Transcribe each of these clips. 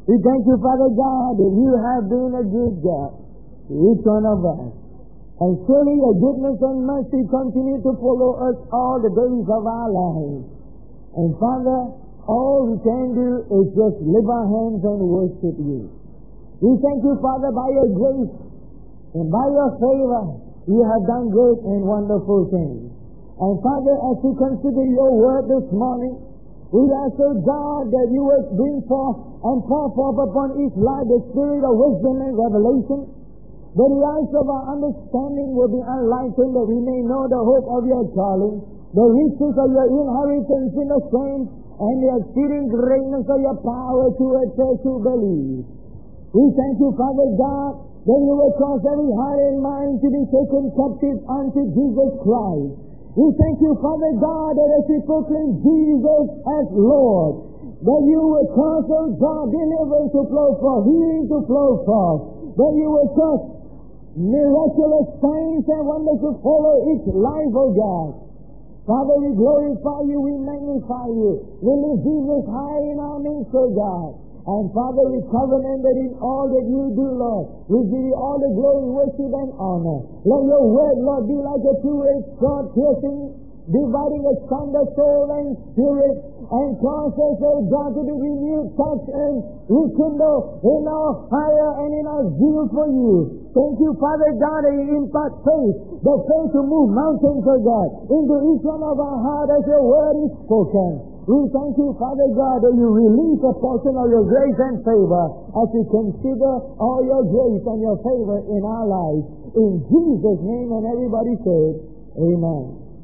We thank you, Father God, that you have been a good God to each one of us. And surely your goodness and mercy continue to follow us all the days of our lives. And Father, all we can do is just lift our hands and worship you. We thank you, Father, by your grace and by your favor, you have done great and wonderful things. And Father, as we consider your word this morning, we ask, oh God, that you would bring forth and pour forth upon each life the spirit of wisdom and revelation, that the eyes of our understanding will be enlightened, that we may know the hope of your calling, the riches of your inheritance in the saints, and the exceeding greatness of your power to us who believe. We thank you, Father God, that you will cause every heart and mind to be taken captive unto Jesus Christ. We thank you, Father God, that as we proclaim Jesus as Lord, that you will cause, oh God, deliverance to flow forth, healing to flow forth, that you will cause miraculous signs and wonders to follow each life, oh God. Father, we glorify you, we magnify you, we lift Jesus high in our midst, oh God. And Father, we covenant that in all that you do, Lord, we give you all the glory, worship, and honor. Let your word, Lord, be like a two-edged sword, piercing, dividing asunder soul and spirit, and cause us, oh God, to be renewed, touch, and rekindle in our fire and in our zeal for you. Thank you, Father God, that you impart faith, the faith to move mountains, oh God, into each one of our hearts as your word is spoken. We thank you, Father God, that you release a portion of your grace and favor as we consider all your grace and your favor in our lives. In Jesus' name, and everybody says, amen.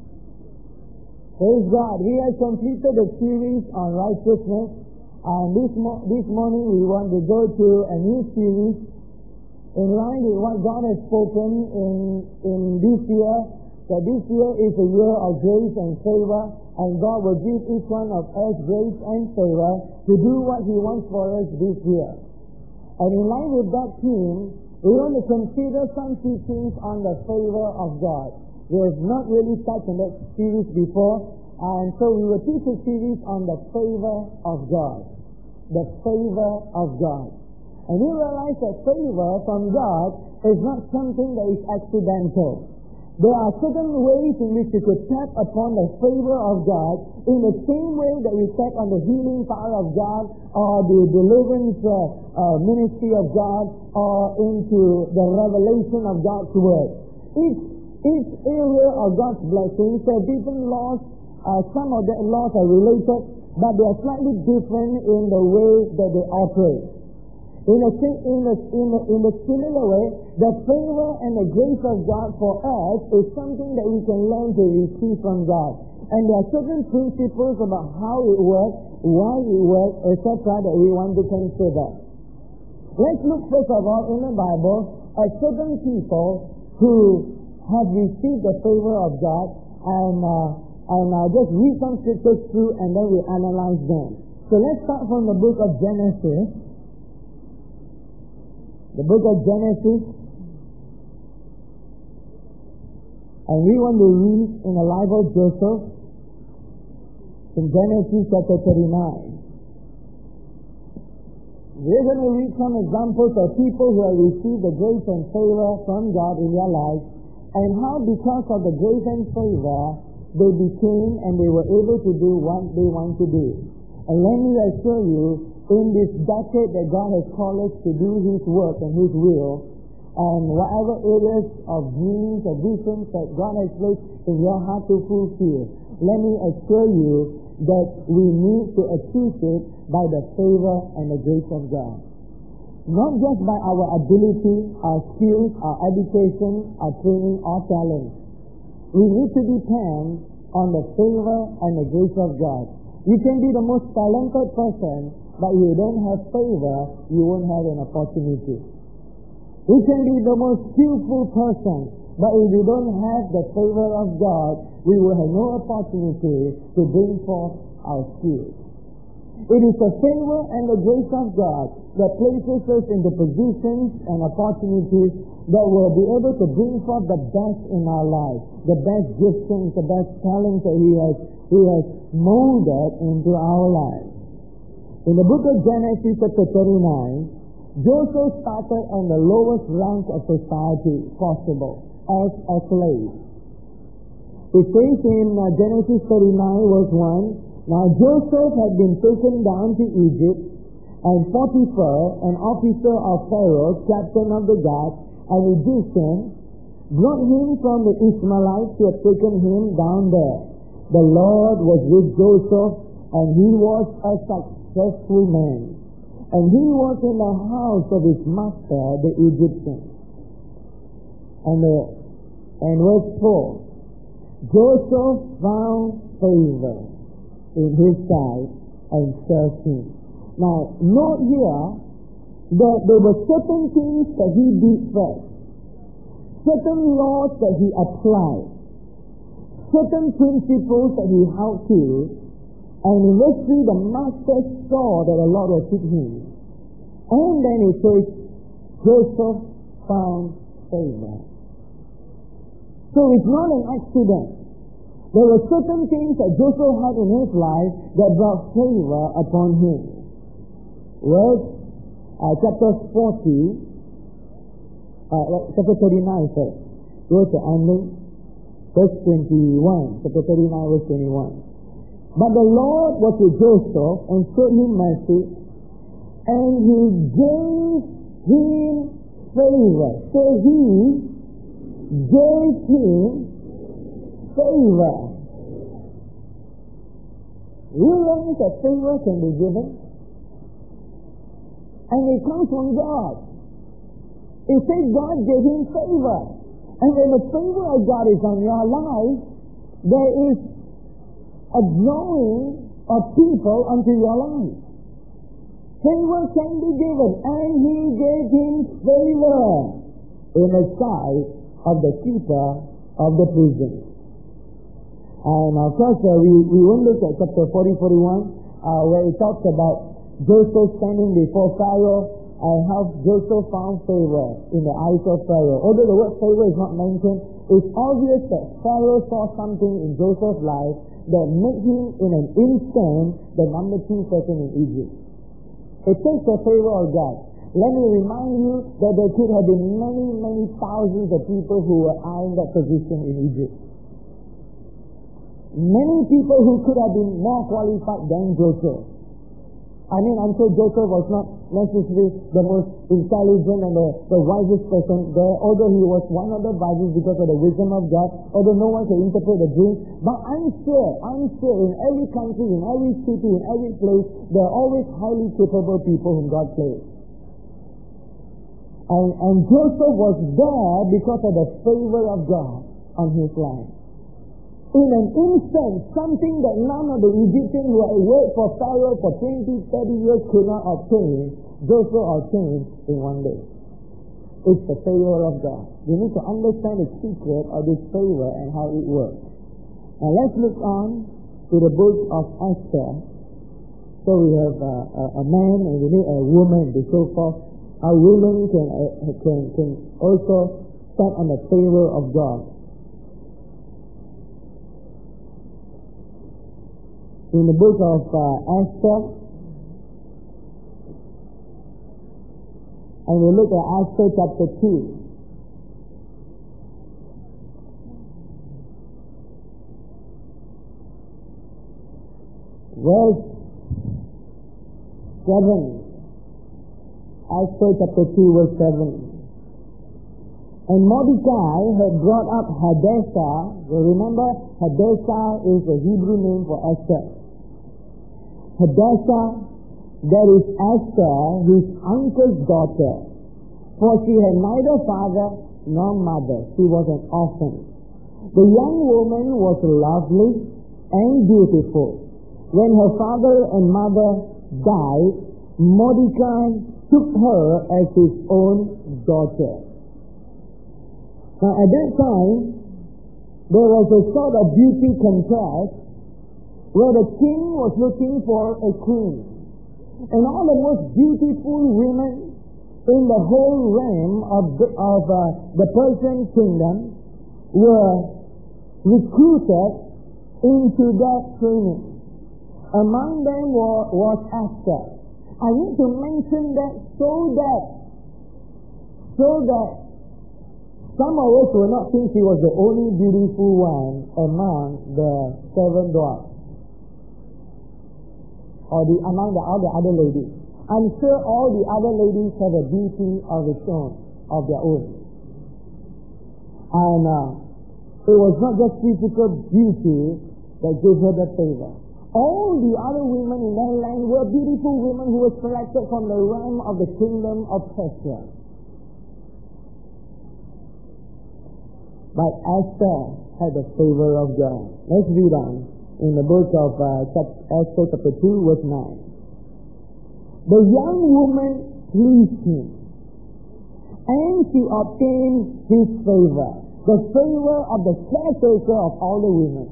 Praise God. We have completed the series on righteousness, and this morning we want to go to a new series in line with what God has spoken in this year, that this year is a year of grace and favor, and God will give each one of us grace and favor to do what He wants for us this year. And in line with that theme, we want to consider some teachings on the favor of God. We have not really touched on that series before, and so we will teach a series on the favor of God. The favor of God. And we realize that favor from God is not something that is accidental. There are certain ways in which we could tap upon the favor of God in the same way that we tap on the healing power of God or the deliverance ministry of God or into the revelation of God's word. Each area of God's blessings have different laws. Some of the laws are related, but they are slightly different in the way that they operate. In a similar way, the favor and the grace of God for us is something that we can learn to receive from God. And there are certain principles about how it works, why it works, etc. that we want to consider. Let's look first of all in the Bible at certain people who have received the favor of God, and just read some scriptures through and then we analyze them. So let's start from the book of Genesis. The book of Genesis, and we want to read in the life of Joseph in Genesis chapter 39. We're going to read some examples of people who have received the grace and favor from God in their lives, and how because of the grace and favor they became and they were able to do what they want to do. And let me assure you, in this decade that God has called us to do His work and His will, and whatever areas of dreams or visions that God has placed in your heart to fulfill, let me assure you that we need to achieve it by the favor and the grace of God. Not just by our ability, our skills, our education, our training, or talent. We need to depend on the favor and the grace of God. You can be the most talented person, but if you don't have favor, you won't have an opportunity. You can be the most skillful person, but if you don't have the favor of God, we will have no opportunity to bring forth our skills. It is the favor and the grace of God that places us in the positions and opportunities that will be able to bring forth the best in our lives, the best giftings, the best talents that He has molded into our lives. In the book of Genesis chapter 39, Joseph started on the lowest rank of society possible, as a slave. It says in Genesis 39 verse 1, now Joseph had been taken down to Egypt, and Potiphar, an officer of Pharaoh, captain of the guard, an Egyptian, brought him from the Ishmaelites who had taken him down there. The Lord was with Joseph, and he was a successful man. And he was in the house of his master, the Egyptian. And verse 4, Joseph found favor in his sight and served him. Now, note here that there were certain things that he did first, certain laws that he applied, certain principles that he held to, and in verse 3, the master saw that the Lord was with him. And then it says, Joseph found favor. So it's not an accident. There were certain things that Joseph had in his life that brought favor upon him. Chapter 39, sorry. Verse the ending, verse 21. Chapter 39, verse 21. But the Lord was with Joseph and showed him mercy, and he gave him favor. So he gave him favor. You realize that favor can be given? And it comes from God. It says God gave him favor. And when the favor of God is on your life, there is a drawing of people unto your life. Favor can be given, and he gave him favor in the sight of the keeper of the prison. And of course, we won't look at chapter 40-41, where it talks about Joseph standing before Pharaoh and how Joseph found favor in the eyes of Pharaoh. Although the word favor is not mentioned, it's obvious that Pharaoh saw something in Joseph's life that made him in an instant the number 2 person in Egypt. It takes the favor of God. Let me remind you that there could have been many, many thousands of people who were eyeing that position in Egypt. Many people who could have been more qualified than Joseph. I mean, I'm sure Joseph was not necessarily the most intelligent and the wisest person there, although he was one of the wisest because of the wisdom of God, although no one can interpret the dream. But I'm sure in every country, in every city, in every place, there are always highly capable people whom God placed. And Joseph was there because of the favor of God on his life. In an instant, something that none of the Egyptians who had worked for Pharaoh for 20, 30 years could not obtain, Joseph obtained in one day. It's the favor of God. We need to understand the secret of this favor and how it works. Now let's look on to the book of Esther. So we have a man and we need a woman to show forth how women can also stand on the favor of God. In the book of Esther, and we look at Esther chapter 2. Verse 7. Esther chapter 2 verse 7. And Mordecai had brought up Hadassah. You remember, Hadassah is the Hebrew name for Esther. Hadassah, that is Esther, his uncle's daughter, for she had neither father nor mother. She was an orphan. The young woman was lovely and beautiful. When her father and mother died, Mordecai took her as his own daughter. Now at that time, there was a sort of beauty contest where the king was looking for a queen. And all the most beautiful women in the whole realm of the Persian kingdom were recruited into that training. Among them was Esther. I need to mention that so that some of us will not think she was the only beautiful one among the 7 dwarfs, or among all the other ladies. I'm sure all the other ladies have a beauty of their own. And it was not just physical beauty that gave her the favor. All the other women in that land were beautiful women who were selected from the realm of the kingdom of Persia. But Esther had the favor of God. Let's read on in the book of Esther chapter 2 verse 9. The young woman pleased him, and she obtained his favor, the favor of the caretaker of all the women.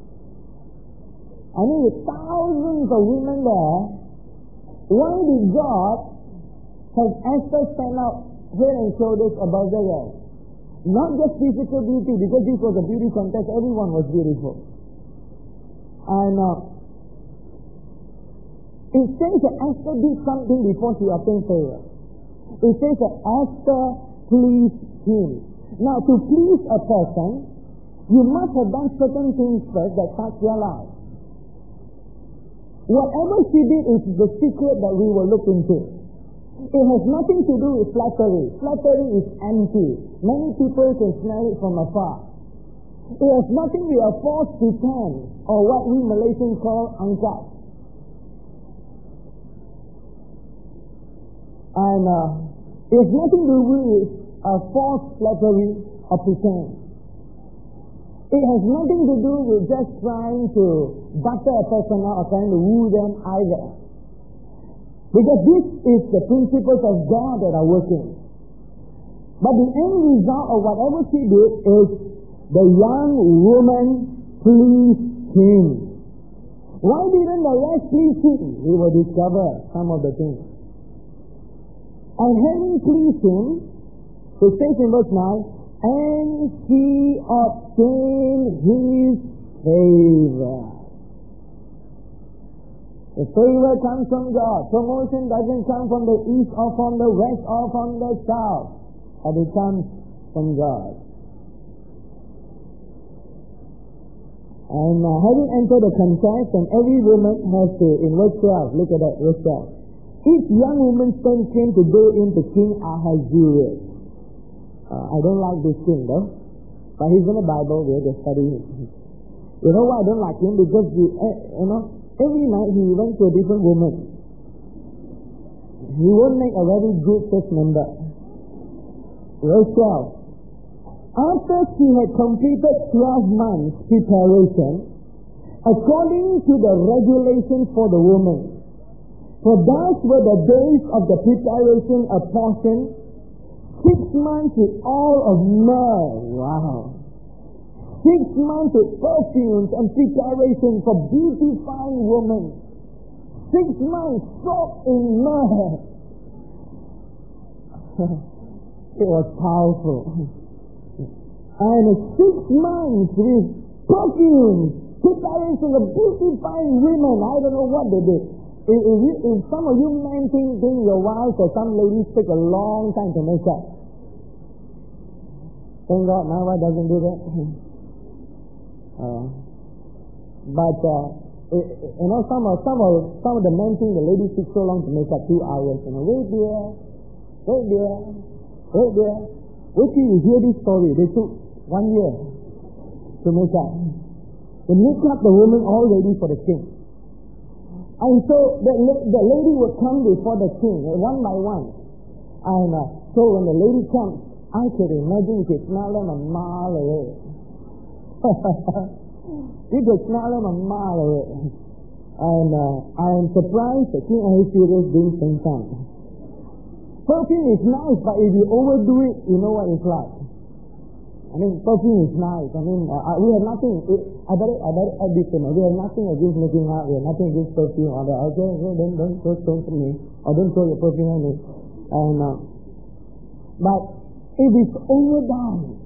I mean, with thousands of women there, why did God have Esther stand up head and shoulders above the rest? Not just physical beauty, because this was a beauty contest, everyone was beautiful. And it says that Esther did something before she obtained favor. It says that Esther pleased him. Now, to please a person, you must have done certain things first that touch their life. Whatever she did is the secret that we will look into. It has nothing to do with flattery. Flattery is empty. Many people can smell it from afar. It has nothing with a false pretense, or what we Malaysians call angkat. And it has nothing to do with a false flattery or pretense. It has nothing to do with just trying to butter a person out or trying to woo them either. Because this is the principles of God that are working. But the end result of whatever she did is the young woman pleased him. Why didn't the rest please him? We will discover some of the things. And having pleased him, it says in verse 9, and he obtained his favor. The favor comes from God. Promotion doesn't come from the east or from the west or from the south, but it comes from God. And having entered the contest, and every woman has to, in verse 12, look at that, verse 12. Each young woman's turn came to go into King Ahasuerus. I don't like this king though, but he's in the Bible, we're just studying him. You know why I don't like him? Because every night he went to a different woman. He won't make a very good church member. Verse 12. After she had completed 12 months preparation, according to the regulations for the woman, for thus were the days of the preparation apportioned, 6 months with all of myrrh. Wow. 6 months with perfumes and preparation for beautifying women. 6 months soaked in myrrh. It was powerful. And 6 months with perfumes, preparation for beautifying women. I don't know what they did. If some of you men think your wives or some ladies take a long time to make up. Thank God my wife doesn't do that. But some of the men think the ladies take so long to make up 2 hours. Wait there. Wait till you hear this story. They took 1 year to make up. They make up the woman all ready for the king. And so the lady would come before the king, one by one. And so when the lady comes, I could imagine you could smell them a mile away. You could smell them a mile away. And I am surprised that King Ahasuerus didn't think that. Perfume is nice, but if you overdo it, you know what it's like. I mean, perfume is nice. I mean, we have nothing. I better add this to me. We have nothing against making out. We have nothing against perfume. Or don't to me. Or don't throw your perfume at me. But if it's overdone,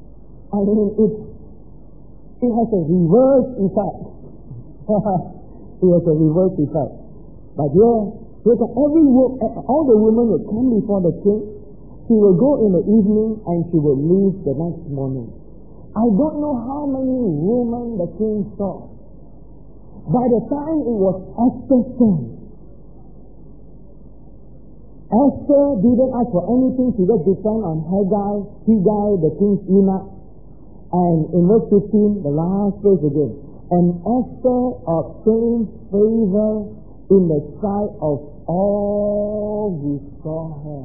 it has a reverse effect. It was a reverse effect. But all the women would come before the king. She will go in the evening and she will leave the next morning. I don't know how many women the king saw. By the time it was Esther's turn, Esther didn't ask for anything. She just depended on Hegai, the king's eunuch. And in verse 15, the last verse again. And Esther obtained favor in the sight of all who saw her.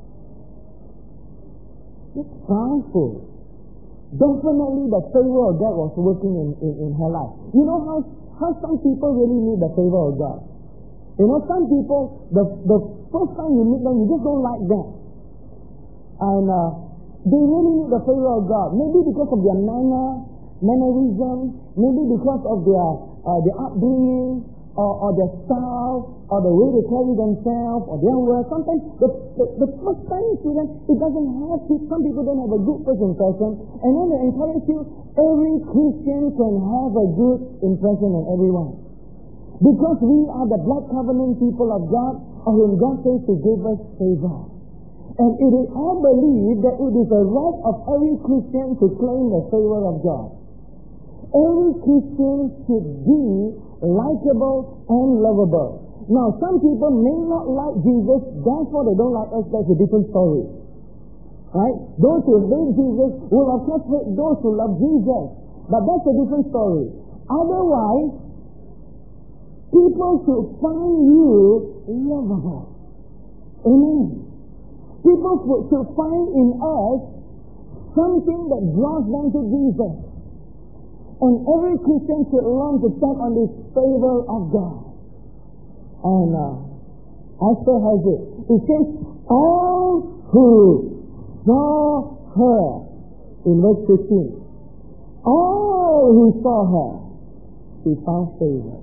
It's powerful. Definitely the favor of God was working in her life. You know how some people really need the favor of God. You know, some people, the first time you meet them, you just don't like them. And they really need the favor of God. Maybe because of their mannerism, maybe because of their upbringing, or their style, or the way they carry themselves, or their work. Sometimes the first time you see them, it doesn't have to. Some people don't have a good first impression. And then they encourage you, every Christian can have a good impression on everyone. Because we are the blood covenant people of God, of whom God says to give us favor. And it is all believed that it is a right of every Christian to claim the favor of God. Every Christian should be likable and lovable. Now, some people may not like Jesus, therefore they don't like us. That's a different story. Right? Those who hate Jesus will of course hate those who love Jesus. But that's a different story. Otherwise, people should find you lovable. Amen. People should find in us something that draws them to Jesus. And every Christian should learn to stand on this favor of God. And Esther has it. It says, all who saw her, in verse 15, all who saw her, she found favor.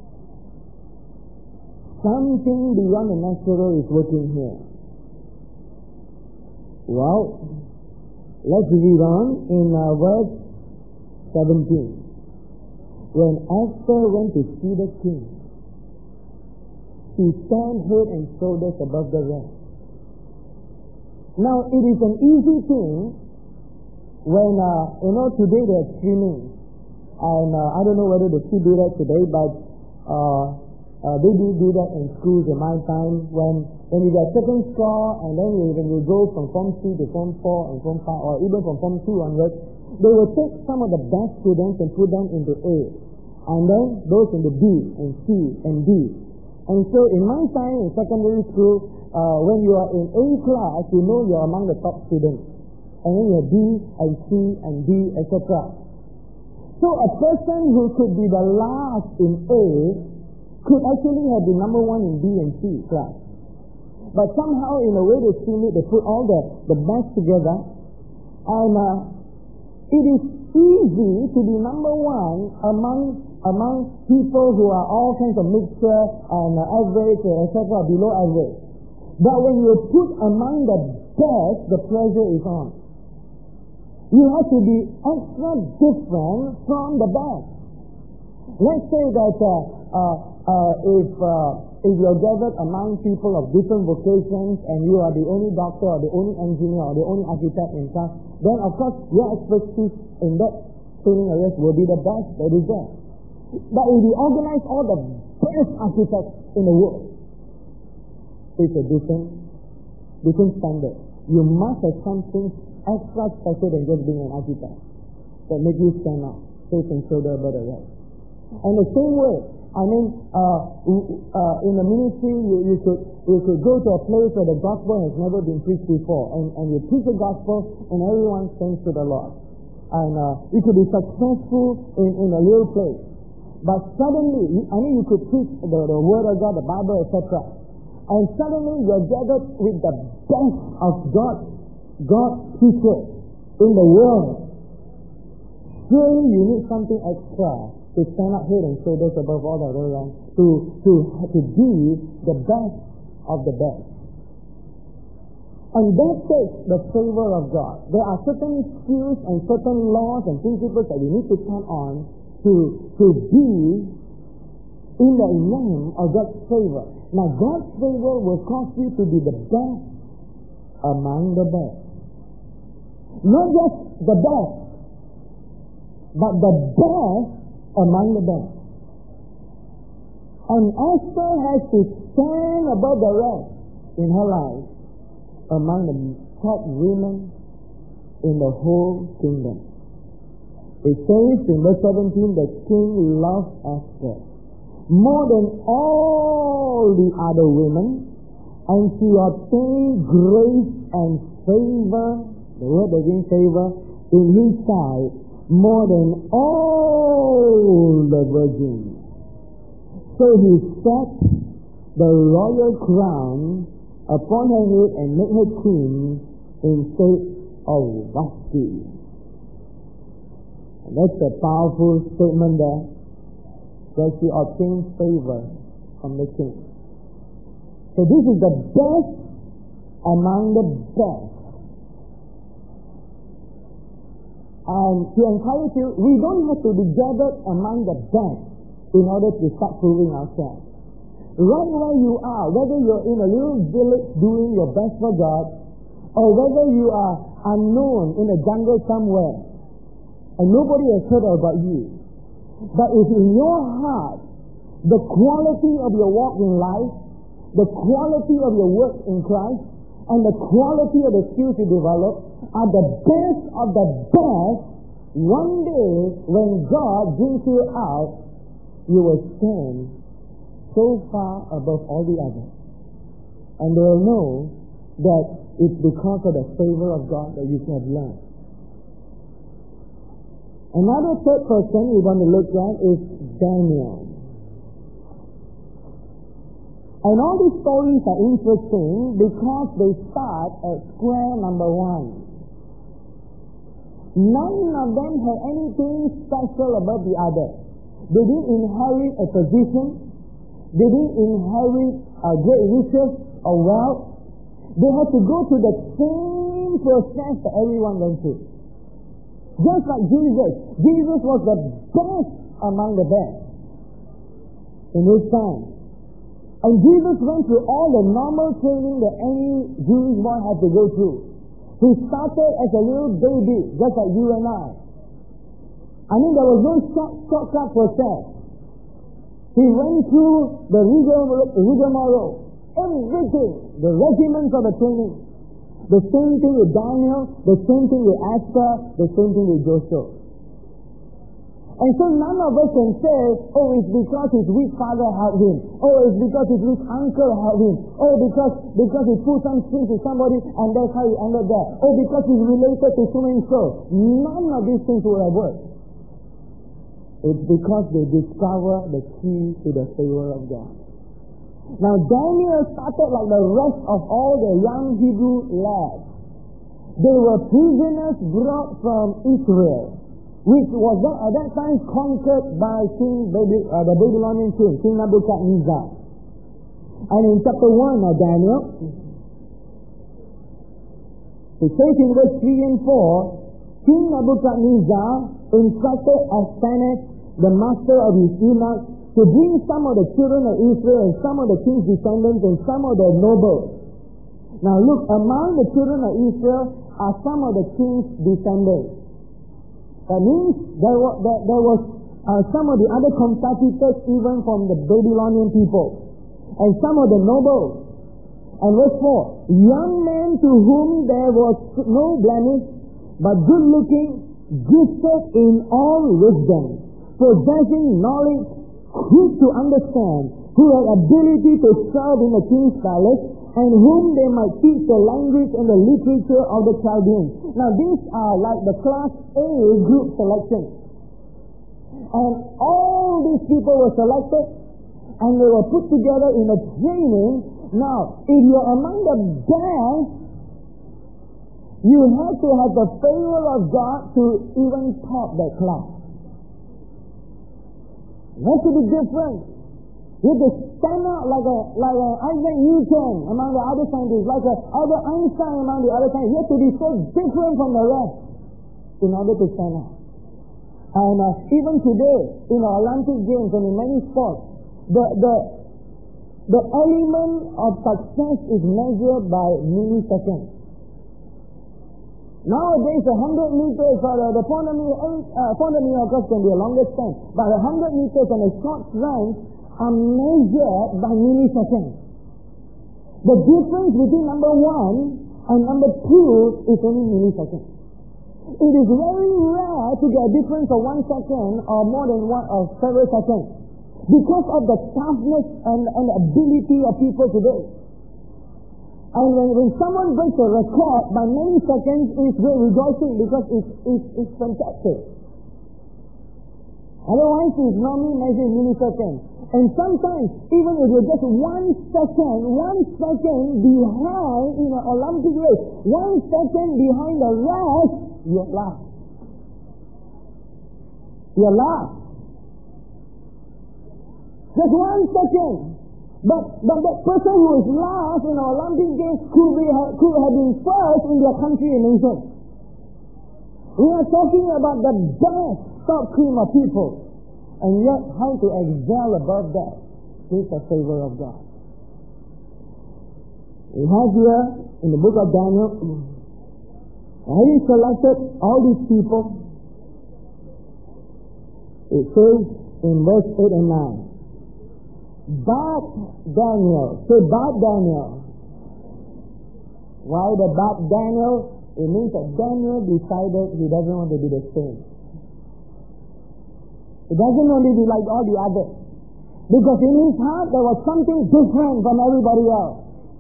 Something beyond the natural is working here. Well, let's read on in verse 17. When Esther went to see the king, she stand head and shoulders above the rest. Now, it is an easy thing when, today they're streaming. And I don't know whether they still do that today, but they do that in schools in my time when you get second score, and then when you go from Form 3 to Form 4 and Form 5, or even from Form 2 onwards, they will take some of the best students and put them into A. And then those into B and C and D. And so in my time in secondary school, when you are in A class, you know you're among the top students. And then you're B and C and D, etc. So a person who could be the last in A could actually have the number one in B and C class. But somehow, in a way they stream it, they put all the best together. And it is easy to be number one among people who are all kinds of mixture and average, etc., below average. But when you put among the best, the pressure is on. You have to be extra different from the best. Let's say that if you're gathered among people of different vocations and you are the only doctor or the only engineer or the only architect in class, then of course your expertise in that training areas will be the best that is there. But if you organize all the best architects in the world, it's a different standard. You must have something extra special than just being an architect that make you stand out, face and shoulder above the rest. And the same way, in the ministry, you could go to a place where the gospel has never been preached before, and you preach the gospel, and everyone sings to the Lord. And you could be successful in a little place. But suddenly, you could preach the Word of God, the Bible, etc. And suddenly you're gathered with the best of God's people in the world. Surely you need something extra to stand up head and shoulders above all the other ones, to be the best of the best. And that takes the favor of God. There are certain skills and certain laws and principles that we need to turn on to be in the name of God's favor. Now, God's favor will cause you to be the best among the best. Not just the best, but the best among the best. And Esther has to stand above the rest in her life among the top women in the whole kingdom. It says in verse 17, the king loved Esther more than all the other women, and she obtained grace and favor, the word again, favor, in his sight more than all the virgins. So he set the royal crown upon her head and made her queen instead of Vashti. And that's a powerful statement there, that she obtained favor from the king. So this is the best among the best. And to encourage you, we don't have to be gathered among the best in order to start proving ourselves. Right where you are, whether you're in a little village doing your best for God, or whether you are unknown in a jungle somewhere, and nobody has heard about you. But if in your heart, the quality of your walk in life, the quality of your work in Christ, and the quality of the skills you develop are the best of the best, one day when God brings you out, you will stand so far above all the others. And they will know that it's because of the favor of God that you have learned. Another third person we're going to look at is Daniel. And all these stories are interesting because they start at square number 1. None of them had anything special above the other. They didn't inherit a position. They didn't inherit great riches or wealth. They had to go through the same process that everyone went through. Just like Jesus. Jesus was the best among the best in his time. And Jesus went through all the normal training that any Jewish boy had to go through. He started as a little baby, just like you and I. I mean, there was no shortcut process. He went through the rigmarole, everything, the regiments of the training. The same thing with Daniel, the same thing with Esther, the same thing with Joseph. And so none of us can say, oh, it's because his weak father helped him. Oh, it's because his weak uncle helped him. Oh, because he put some strings to somebody and that's how he ended there. Oh, because he's related to so and so. None of these things will have worked. It's because they discover the key to the favor of God. Now, Daniel started like the rest of all the young Hebrew lads. They were prisoners brought from Israel, which was at that time conquered by the Babylonian king, King Nebuchadnezzar. And in chapter 1 of Daniel, it says in verse 3 and 4, King Nebuchadnezzar instructed Ashpenaz, the master of his eunuchs, to bring some of the children of Israel and some of the king's descendants and some of the nobles. Now look, among the children of Israel are some of the king's descendants. That means there was some of the other competitors even from the Babylonian people. And some of the nobles. And verse 4, young men to whom there was no blemish, but good looking, gifted in all wisdom, possessing knowledge, quick to understand, who had ability to serve in the king's palace, and whom they might teach the language and the literature of the Chaldeans. Now these are like the class A group selection. And all these people were selected and they were put together in a training. Now, if you're among the best, you have to have the favor of God to even top that class. It has to be different. You have to stand out like a Isaac Newton among the other scientists, like Albert Einstein among the other scientists. You have to be so different from the rest in order to stand out. And even today, in the Olympic Games and in many sports, the element of success is measured by milliseconds. Nowadays, 100 meters or the 400 meter, of course, can be a longer sprint, but 100 meters and a short sprint are measured by milliseconds. The difference between number 1 and number 2 is only milliseconds. It is very rare to get a difference of 1 second or more than one or several seconds because of the toughness and ability of people today. And when someone breaks a record by many seconds, it's great rejoicing because it's fantastic. Otherwise, it's normally measured in milliseconds. And sometimes, even if you're just 1 second behind in an Olympic race, 1 second behind the rest, you're last. You're last. Just 1 second. But that person who is last in an Olympic Games could have been first in their country and nation. We are talking about the best top cream of people. And yet, how to excel above that is the favor of God. We have here in the book of Daniel, having selected all these people, it says in verse 8 and 9, but Daniel, say but Daniel. Why the but Daniel? It means that Daniel decided he doesn't want to be the same. He doesn't want to be like all the others. Because in his heart there was something different from everybody else.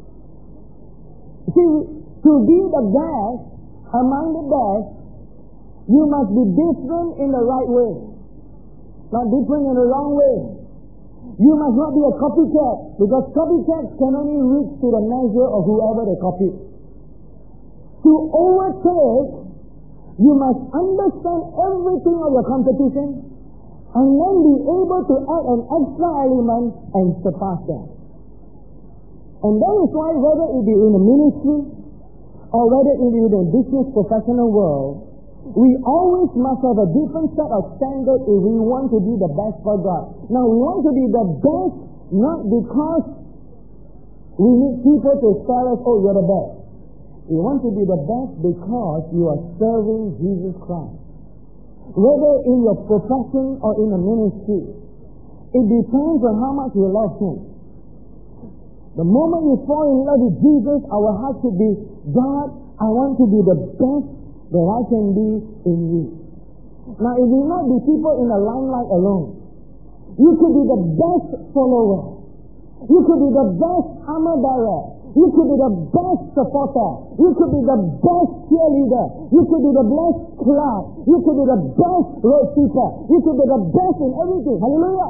See, to be the best among the best, you must be different in the right way, not different in the wrong way. You must not be a copycat, because copycats can only reach to the measure of whoever they copy. To overtake, you must understand everything of your competition and then be able to add an extra element and surpass them. And that is why whether it be in the ministry or whether it be in the business professional world, we always must have a different set of standards if we want to be the best for God. Now, we want to be the best not because we need people to tell us, oh, you're the best. We want to be the best because you are serving Jesus Christ. Whether in your profession or in a ministry, it depends on how much you love Him. The moment you fall in love with Jesus, our heart should be, God, I want to be the best that I can be in you. Now, it will not be people in the limelight alone. You could be the best follower. You could be the best armor bearer. You could be the best supporter. You could be the best cheerleader. You could be the best class. You could be the best road sweeper. You could be the best in everything. Hallelujah.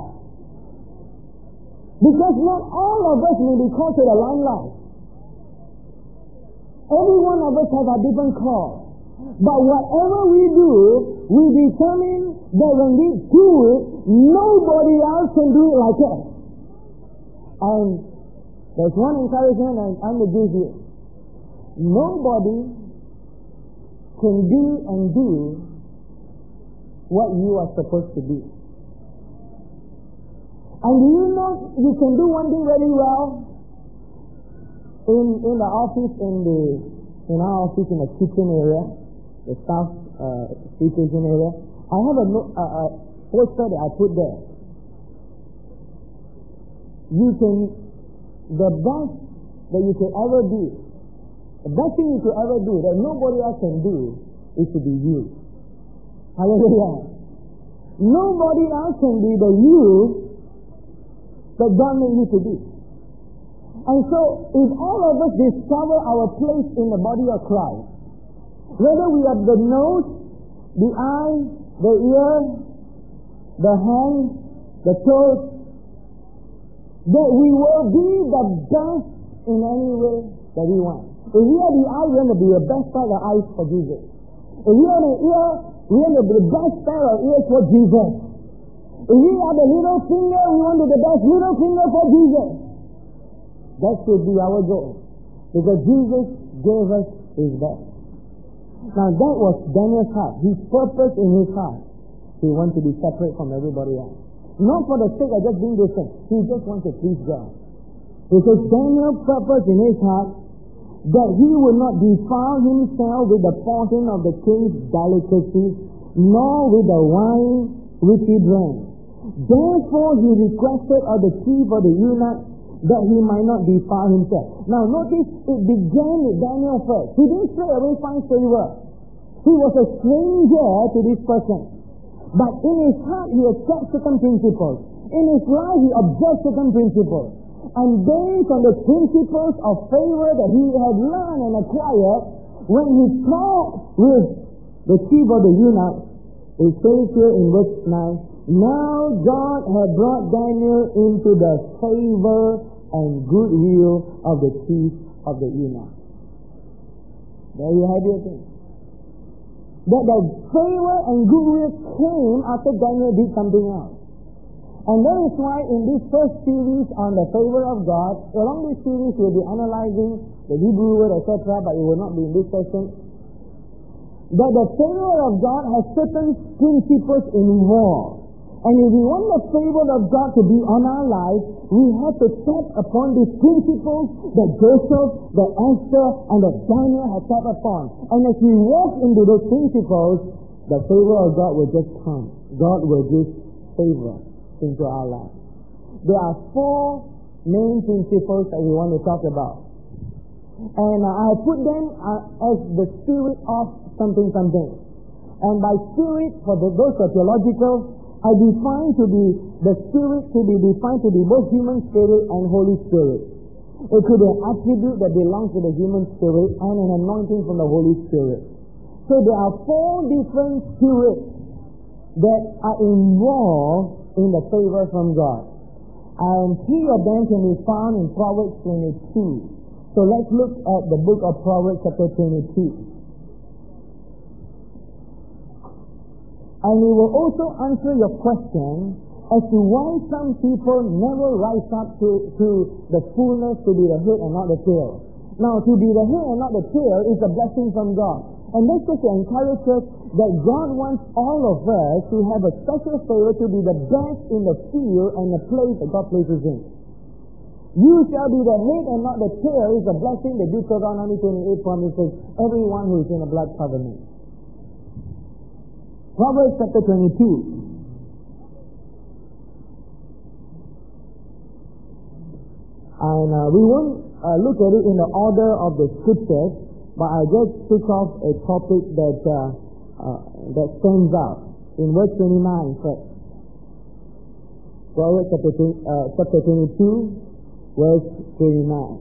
Because not all of us may be called to the limelight. Every one of us has a different call. But whatever we do, we determine that when we do it, nobody else can do it like us. And there's one encouragement I'm going to give you. Nobody can do and do what you are supposed to do. And do you know you can do one thing very well in the office, in our office in the kitchen area, the staff kitchen area. I have a poster that I put there. The best that you can ever do, the best thing you can ever do that nobody else can do is to be you. Hallelujah. Nobody else can be the you that God made you to be. And so, if all of us discover our place in the body of Christ, whether we are the nose, the eye, the ear, the hand, the toes, that we will be the best in any way that we want. If we are the eye, we want to be the best pair of eyes for Jesus. If we are the ear, we want to be the best pair of ears for Jesus. If we are the little finger, we want to be the best little finger for Jesus. That should be our goal. Because Jesus gave us His best. Now that was Daniel's heart. His purpose in his heart. He wanted to be separate from everybody else. Not for the sake of just being decent. He just wants to please God. It says Daniel purposed in his heart that he would not defile himself with the portion of the king's delicacies, nor with the wine which he drank. Therefore he requested of the chief of the eunuchs that he might not defile himself. Now notice, it began with Daniel first. He didn't straight away find favor. He was a stranger to this person. But in his heart he had kept certain principles. In his life he observed certain principles. And based on the principles of favor that he had learned and acquired, when he talked with the chief of the eunuchs, it says here in verse 9, now God had brought Daniel into the favor and goodwill of the chief of the eunuchs. There you have your thing. That the favor and goodwill came after Daniel did something else. And that is why in this first series on the favor of God, along this series we'll be analyzing the Hebrew word, etc., but it will not be in this session, that the favor of God has certain principles involved. And if we want the favor of God to be on our life, we have to tap upon these principles that Joseph, that Esther, and that Daniel have tapped upon. And as we walk into those principles, the favor of God will just come. God will give favor into our life. There are 4 main principles that we want to talk about. And I put them as the spirit of something. And by spirit, for those who are theological, I define to be the spirit to be defined to be both human spirit and Holy Spirit. It could be an attribute that belongs to the human spirit and an anointing from the Holy Spirit. So there are 4 different spirits that are involved in the favor from God. And 3 of them can be found in Proverbs 22. So let's look at the book of Proverbs chapter 22. And we will also answer your question as to why some people never rise up to the fullness to be the head and not the tail. Now, to be the head and not the tail is a blessing from God. And this is to encourage us that God wants all of us to have a special favor to be the best in the field and the place that God places in. You shall be the head and not the tail is a blessing that Deuteronomy 28 promises everyone who is in a blood covenant. Proverbs chapter 22. And we won't look at it in the order of the scriptures, but I just took off a topic that stands out in verse 29 first. Proverbs chapter 22, verse 29.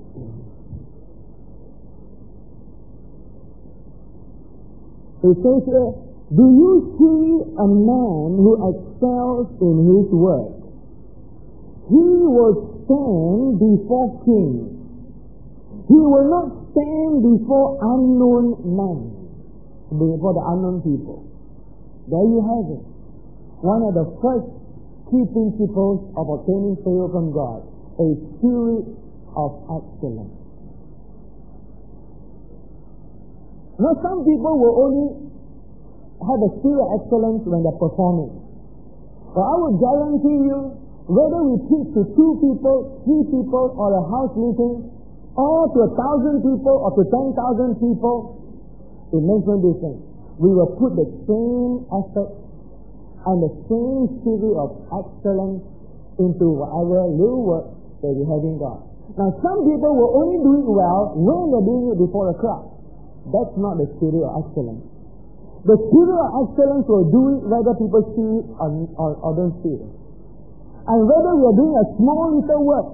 It says here, do you see a man who excels in his work? He will stand before kings. He will not stand before unknown men, before the unknown people. There you have it. One of the first key principles of obtaining favor from God, a spirit of excellence. Now some people will only have a spirit of excellence when they're performing. But I will guarantee you, whether we preach to 2 people, 3 people, or a house meeting, or to 1,000 people, or to 10,000 people, it makes no difference. We will put the same effort and the same spirit of excellence into whatever little work that we have in God. Now, some people will only do it well when they're doing it before a crowd. That's not the spirit of excellence. The spirit of excellence will do it whether people see it or don't see it. And whether we are doing a small little work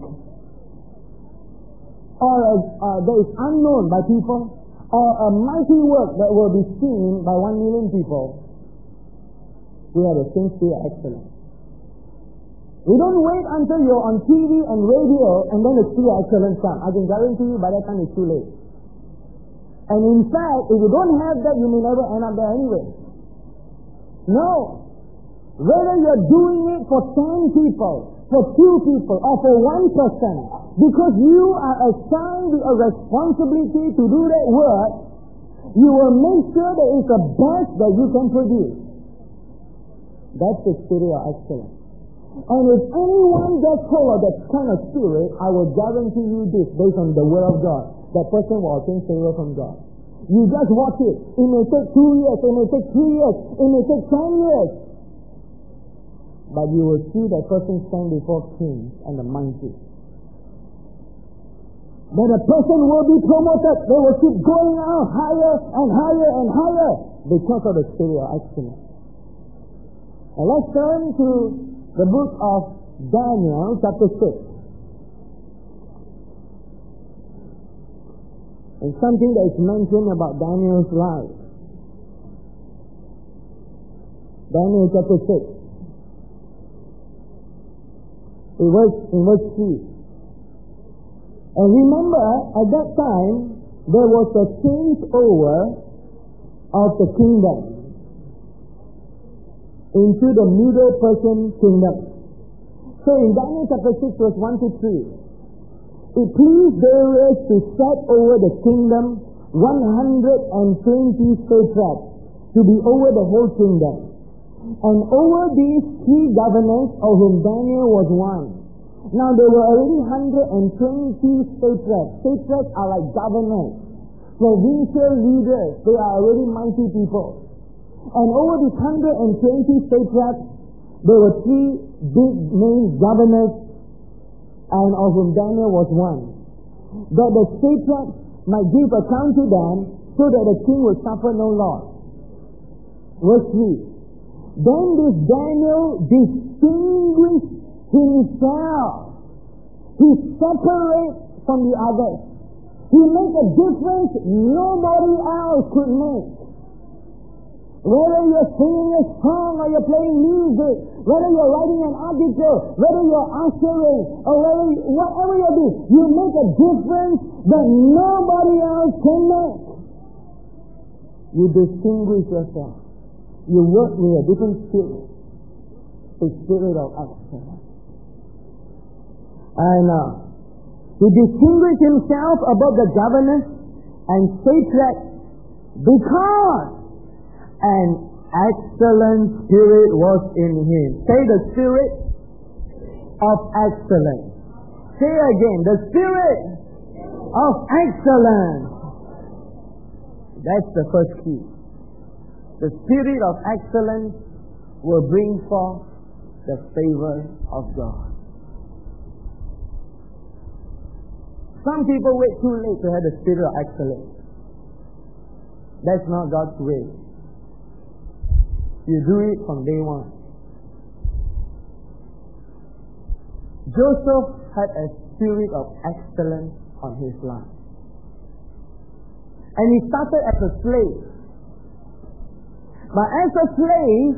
or that is unknown by people, or a mighty work that will be seen by 1 million people, we have the same spirit of excellence. We don't wait until you're on TV and radio and then the spirit of excellence comes. I can guarantee you by that time it's too late. And in fact, if you don't have that, you may never end up there anyway. No. Whether you're doing it for 10 people, for 2 people, or for 1 person, because you are assigned a responsibility to do that work, you will make sure that it's the best that you can produce. That's the spirit of excellence. And if anyone gets hold of that kind of spirit, I will guarantee you this, based on the word of God, that person will obtain favor from God. You just watch it. It may take 2 years, it may take 3 years, it may take 10 years. But you will see that person stand before kings and the mighty. Then a person will be promoted. They will keep going out higher and higher and higher because of the spirit of excellence. Now let's turn to the book of Daniel, chapter 6. And something that is mentioned about Daniel's life. Daniel chapter 6. In verse 3. And remember, at that time, there was a changeover of the kingdom into the Medo-Persian kingdom. So in Daniel chapter 6, verse 1 to 3, it pleased Darius to set over the kingdom 120 satraps to be over the whole kingdom. And over these 3 governors, of whom Daniel was one. Now there were already 120 satraps. Satraps are like governors, provincial leaders. They are already mighty people. And over these 120 satraps, there were 3 big named governors, and of whom Daniel was one. That the satraps might give account to them, so that the king would suffer no loss. Verse 3. Then this Daniel distinguished himself. He separates from the others. He makes a difference nobody else could make. Whether you're singing a song or you're playing music, whether you're writing an article, whether you're ushering, or whatever you do, you make a difference that nobody else can make. You distinguish yourself. You work with a different spirit, the spirit of excellence. And he distinguished himself above the governors and satraps because an excellent spirit was in him. Say the spirit of excellence. Say again, the spirit of excellence. That's the first key. The spirit of excellence will bring forth the favor of God. Some people wait too late to have the spirit of excellence. That's not God's way. You do it from day one. Joseph had a spirit of excellence on his life. And he started as a slave. But as a slave,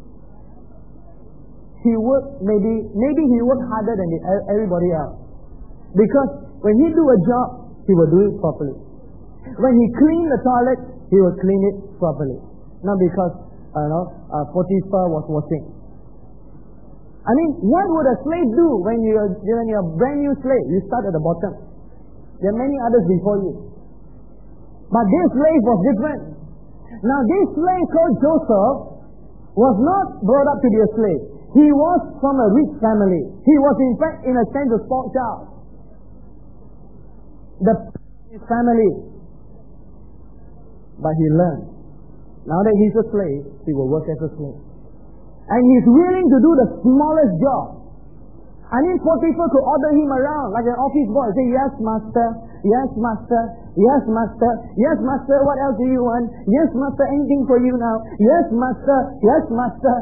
he worked maybe he worked harder than everybody else. Because when he do a job, he will do it properly. When he cleaned the toilet, he will clean it properly. Not because Potiphar was watching. I mean, what would a slave do when you're a brand new slave? You start at the bottom. There are many others before you. But this slave was different. Now this slave called Joseph was not brought up to be a slave. He was from a rich family. He was in fact, in a sense, a spoiled child. His family. But he learned. Now that he's a slave, he will work as a slave. And he's willing to do the smallest job. I mean, Potiphar could order him around like an office boy. Say, yes, master. Yes, master. Yes, master. Yes, master. What else do you want? Yes, master. Anything for you now? Yes, master. Yes, master.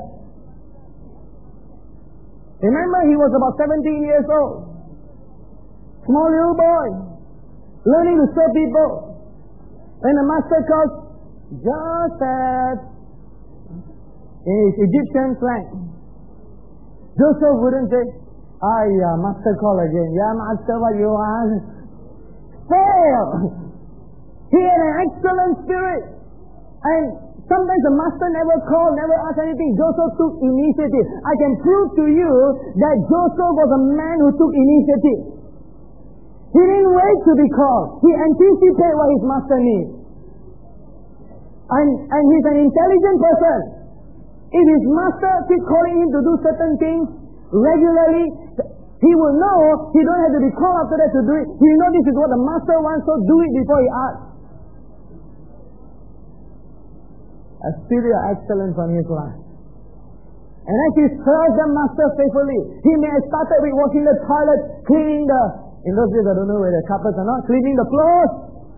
Remember, he was about 17 years old. Small little boy. Learning to serve people. When the master calls, Joseph, in his Egyptian slang, Joseph wouldn't say, master call again. Yeah, master, what you want? Fail! He had an excellent spirit. And sometimes the master never called, never asked anything. Joseph took initiative. I can prove to you that Joseph was a man who took initiative. He didn't wait to be called. He anticipated what his master needs. And he's an intelligent person. If his master keeps calling him to do certain things, regularly, he will know he don't have to be called after that to do it. He will know this is what the master wants, so do it before he asks. A spirit of excellence on his life. And as he serves the master faithfully, he may have started with washing the toilet, cleaning in those days I don't know where the carpets are not, cleaning the floors,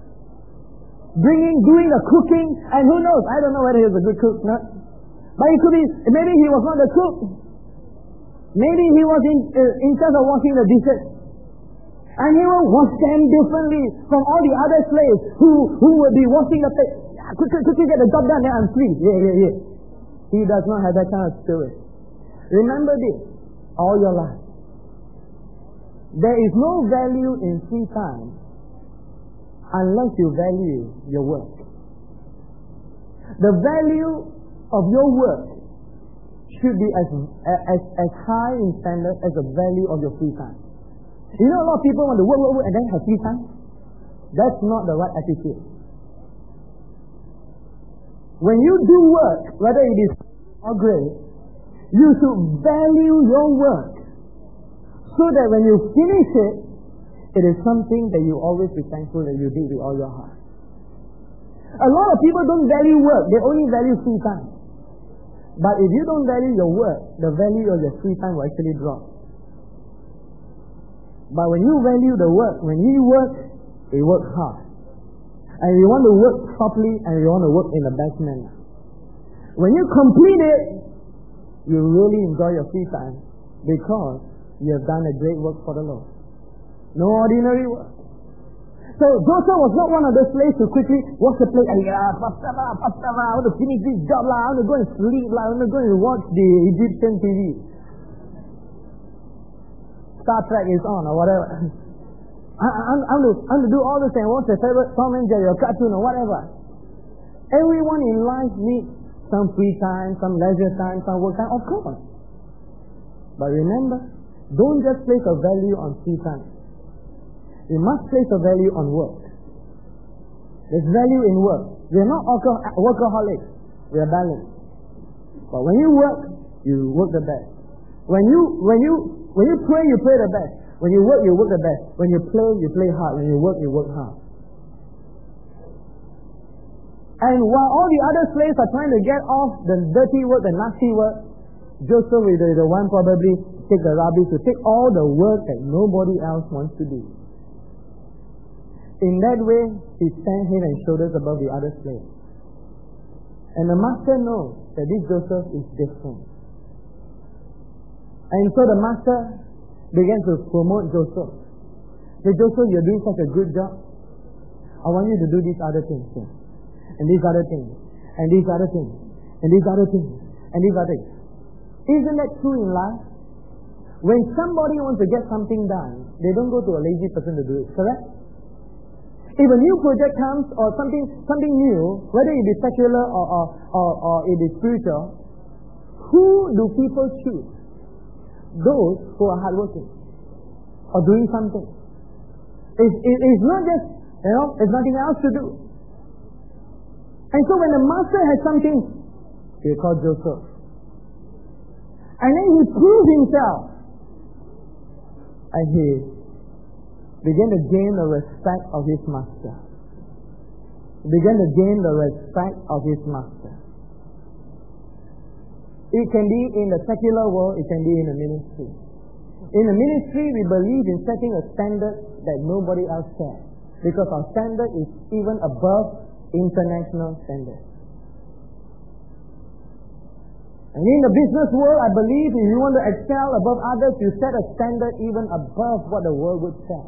doing the cooking, and who knows, I don't know whether he was a good cook, not. But it could be, maybe he was not the cook. Maybe he was in charge of washing the dishes. And he will wash them differently from all the other slaves who will be washing the plate. Quickly get the job done, then I'm free. Yeah. He does not have that kind of spirit. Remember this all your life. There is no value in free time unless you value your work. The value of your work should be as high in standard as the value of your free time. You know, a lot of people want to work and then have free time. That's not the right attitude. When you do work, whether it is or great, you should value your work so that when you finish it, it is something that you always be thankful that you did with all your heart. A lot of people don't value work, they only value free time. But if you don't value your work, the value of your free time will actually drop. But when you value the work, when you work hard. And you want to work properly and you want to work in the best manner. When you complete it, you really enjoy your free time because you have done a great work for the Lord. No ordinary work. So Joseph was not one of those slaves who quickly wash the plate and I want to finish this job, I want to go and sleep, I want to go and watch the Egyptian TV. Star Trek is on or whatever. I'm to do all this and watch your favorite Tom and Jerry or cartoon or whatever. Everyone in life needs some free time, some leisure time, some work time, of course. But remember, don't just place a value on free time. You must place a value on work. There's value in work. We are not workaholics. We are balanced. But when you work the best. When you pray, you pray the best. When you work the best. When you play hard. When you work hard. And while all the other slaves are trying to get off the dirty work, the nasty work, Joseph is the one probably take the rubbish to take all the work that nobody else wants to do. In that way, he stands head and shoulders above the other slaves. And the master knows that this Joseph is different. And so the master began to promote Joseph. Say, Joseph, you're doing such a good job. I want you to do these other things here. And these other things. And these other things. And these other things. And these other things. Isn't that true in life? When somebody wants to get something done, they don't go to a lazy person to do it. Correct? If a new project comes or something new, whether it be secular or it is spiritual, who do people choose? Those who are hardworking or doing something. It's not just, there's nothing else to do. And so when the master has something, he called Joseph. And then he proved himself. And he began to gain the respect of his master. He began to gain the respect of his master. It can be in the secular world, it can be in the ministry. In the ministry, we believe in setting a standard that nobody else can. Because our standard is even above international standards. And in the business world, I believe if you want to excel above others, you set a standard even above what the world would set.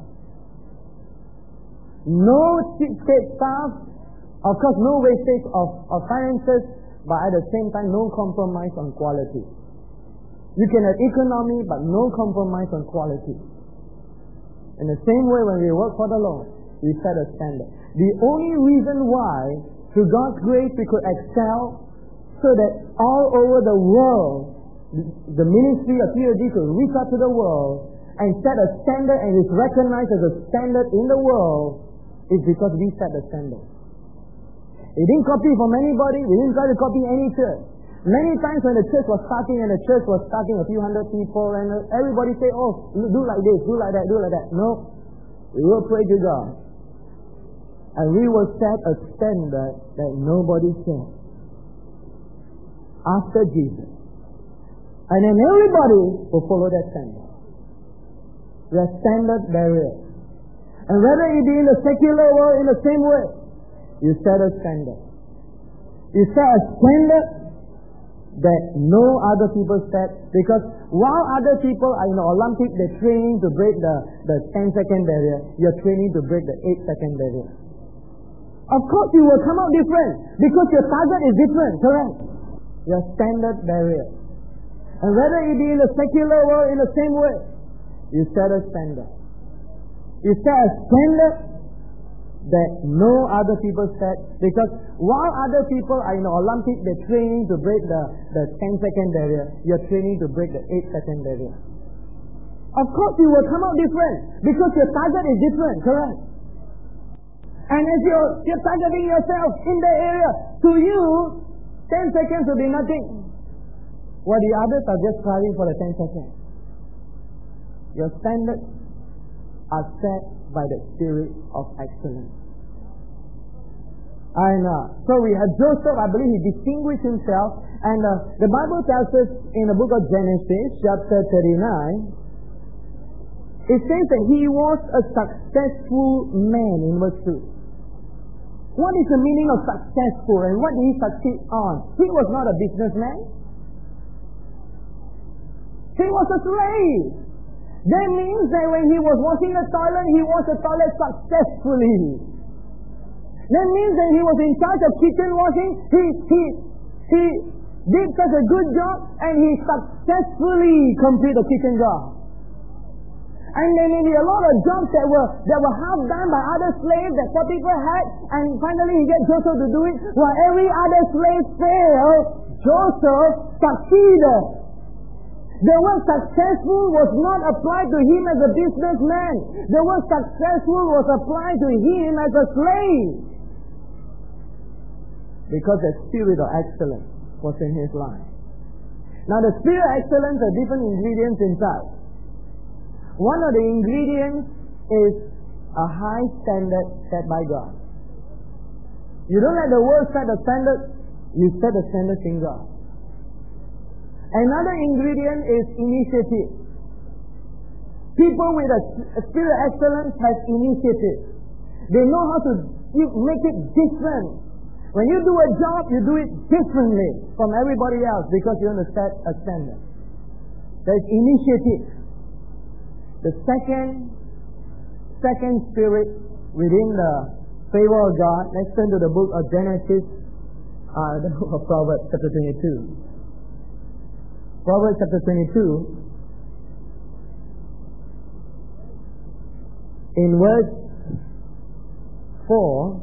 No cheapskate staff, of course no wastage of finances, but at the same time no compromise on quality. You can have economy, but no compromise on quality. In the same way, when we work for the Lord, we set a standard. The only reason why, through God's grace, we could excel, so that all over the world, the ministry of POG could reach out to the world and set a standard and is recognized as a standard in the world, is because we set the standard. We didn't copy from anybody. We didn't try to copy any church. Many times when the church was starting a few hundred people, and everybody say, oh, do like this, do like that, do like that. No. We will pray to God. And we will set a standard that nobody set after Jesus. And then everybody will follow that standard. The standard barrier. And whether it be in the secular world in the same way, you set a standard. You set a standard that no other people set, because while other people are in the Olympic, they're training to break the 10-second barrier, you're training to break the 8-second barrier. Of course you will come out different, because your target is different, correct? Your standard barrier. And whether it be in the secular world in the same way, you set a standard. You set a standard that no other people set, because while other people are in the Olympic, they're training to break the 10-second barrier, you're training to break the 8-second barrier. Of course you will come out different, because your target is different, correct? And as you're targeting yourself in the area, to you, 10 seconds will be nothing, while the others are just striving for the 10 seconds. Your standards are set by the spirit of excellence. And so we have Joseph, I believe he distinguished himself, and the Bible tells us in the book of Genesis, chapter 39, it says that he was a successful man in verse 2. What is the meaning of successful, and what did he succeed on? He was not a businessman. He was a slave. That means that when he was washing the toilet, he washed the toilet successfully. That means that he was in charge of kitchen washing. He did such a good job, and he successfully completed the kitchen job. And there may be a lot of jobs that were half done by other slaves that Potiphar had, and finally he gets Joseph to do it. While every other slave failed, Joseph succeeded. The word successful was not applied to him as a businessman. The word successful was applied to him as a slave. Because the spirit of excellence was in his life. Now the spirit of excellence has different ingredients inside. One of the ingredients is a high standard set by God. You don't let the world set the standard, you set the standard in God. Another ingredient is initiative. People with a spirit of excellence have initiative. They know how to make it different. When you do a job, you do it differently from everybody else because you want to set a standard. There's initiative. The second spirit within the favor of God. Let's turn to the book of Genesis, the book of Proverbs, chapter 22. Proverbs chapter 22, in verse 4,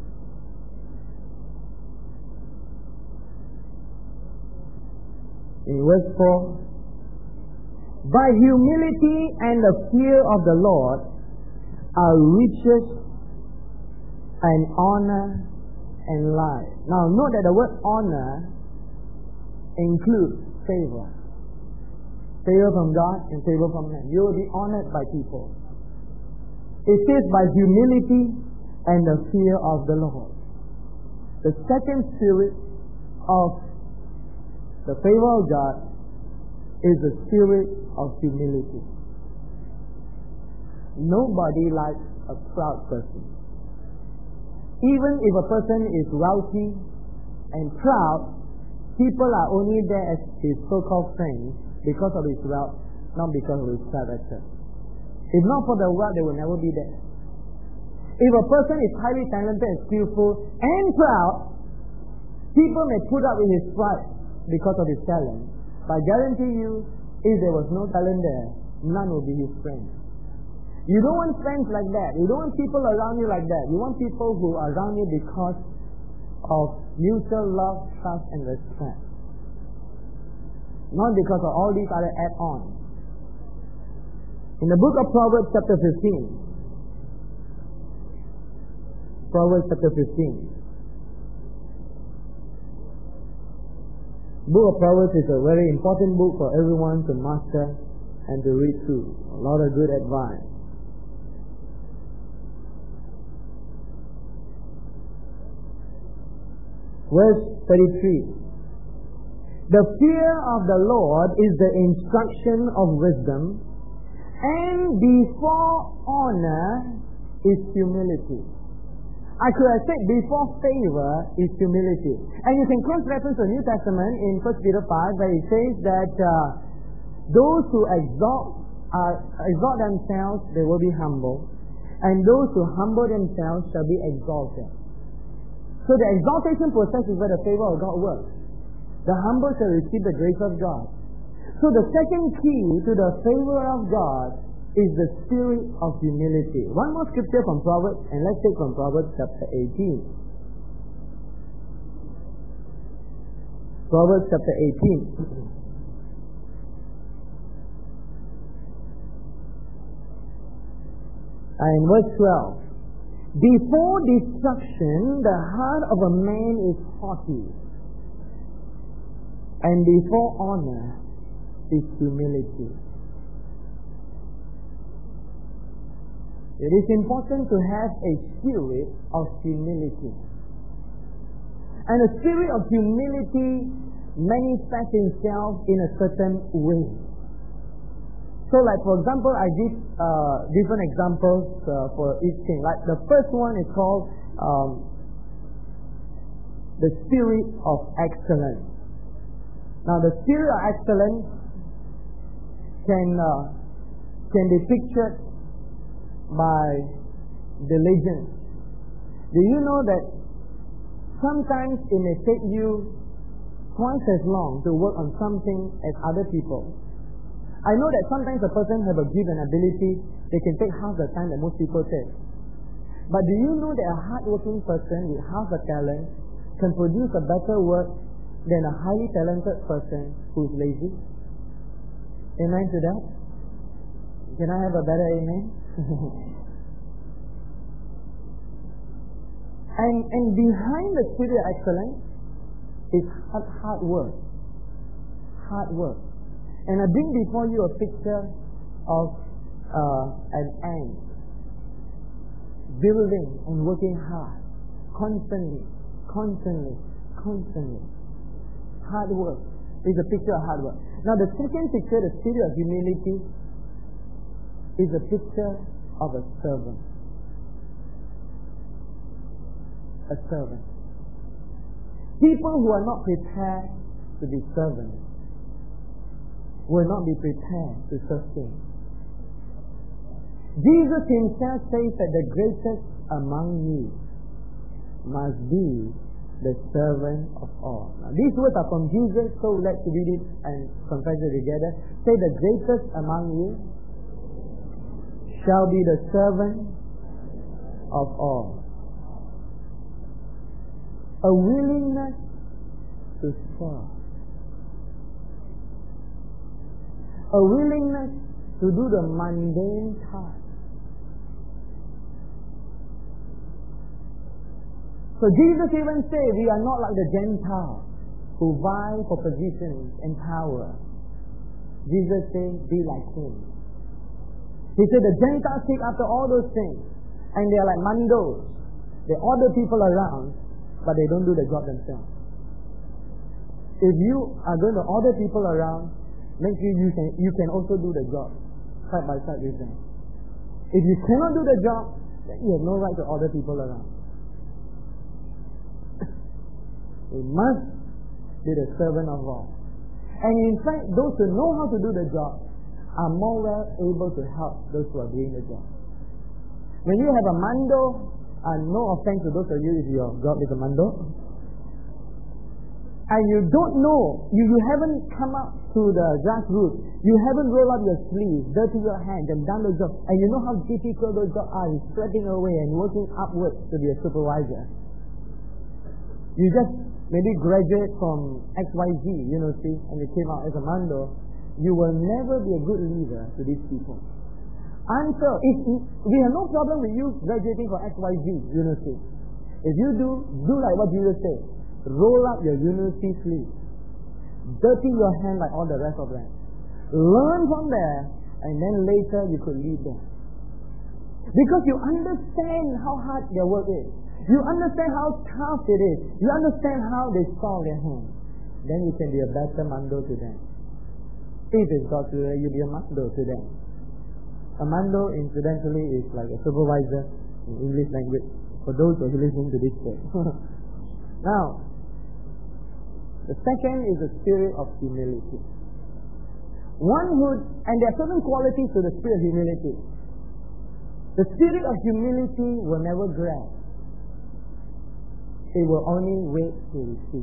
by humility and the fear of the Lord are riches and honor and life. Now note that the word honor includes favor. Favor from God and favor from men. You will be honored by people. It says by humility and the fear of the Lord. The second spirit of the favor of God is the spirit of humility. Nobody likes a proud person. Even if a person is wealthy and proud, people are only there as his so-called friends because of his wealth, not because of his character. If not for the wealth, they will never be there. If a person is highly talented and skillful and proud, people may put up with his pride because of his talent. But I guarantee you, if there was no talent there, none will be his friend. You don't want friends like that. You don't want people around you like that. You want people who are around you because of mutual love, trust, and respect. Not because of all these other add-ons. In the book of Proverbs chapter 15, Proverbs chapter 15, Book of Proverbs is a very important book for everyone to master and to read through. A lot of good advice. Verse 33. The fear of the Lord is the instruction of wisdom, and before honor is humility. I could have said before favor is humility. And you can cross-reference the New Testament in 1 Peter 5 where it says that those who exalt themselves, they will be humble, and those who humble themselves shall be exalted. So the exaltation process is where the favor of God works. The humble shall receive the grace of God. So the second key to the favor of God is the spirit of humility. One more scripture from Proverbs, and let's take from Proverbs chapter 18. Proverbs chapter 18. And verse 12. Before destruction, the heart of a man is haughty, and before honor is humility. It is important to have a spirit of humility. And a spirit of humility manifests itself in a certain way. So like for example, I give different examples for each thing. Like the first one is called the spirit of excellence. Now the spirit of excellence can be pictured by diligence. Do you know that sometimes it may take you twice as long to work on something as other people? I know that sometimes a person have a gift and ability, they can take half the time that most people take. But do you know that a hard-working person with half a talent can produce a better work than a highly talented person who is lazy? Amen to that? Can I have a better amen? And behind the spirit of excellence is hard work. Hard work. And I bring before you a picture of an ant building and working hard, constantly. Hard work is a picture of hard work. Now the second picture, the spirit of humility, is a picture of a servant. A servant. People who are not prepared to be servants will not be prepared to sustain. Jesus himself says that the greatest among you must be the servant of all. Now, these words are from Jesus, so let's read it and confess it together. Say, the greatest among you shall be the servant of all. A willingness to serve. A willingness to do the mundane task. So Jesus even said, we are not like the Gentiles who vie for positions and power. Jesus said, be like him. He said the Gentiles seek after all those things, and they are like mandos. They order people around, but they don't do the job themselves. If you are going to order people around, make sure you can also do the job side by side with them. If you cannot do the job, then you have no right to order people around. We must be the servant of all. And in fact, those who know how to do the job are more well able to help those who are doing the job. When you have a mando, and no offense to those of you if your job is a mando, and you don't know, you haven't come up to the grassroots, you haven't rolled up your sleeves, dirty your hands and done the job, and you know how difficult those jobs are, you're sweating away and working upwards to be a supervisor. You just maybe graduate from XYZ university and you came out as a mando, you will never be a good leader to these people. Until, we have no problem with you graduating from XYZ university. If you do like what Jesus said, roll up your university sleeve. dirty your hand like all the rest of them. Learn from there, and then later you could lead them. Because you understand how hard their work is. You understand how tough it is. You understand how they soil their hands. Then you can be a better mando to them. If it's God's will, you be a mando to them. A mando, incidentally, is like a supervisor in English language. For those who are listening to this church. Now, the second is the spirit of humility. And there are certain qualities to the spirit of humility. The spirit of humility will never grab. It will only wait to receive.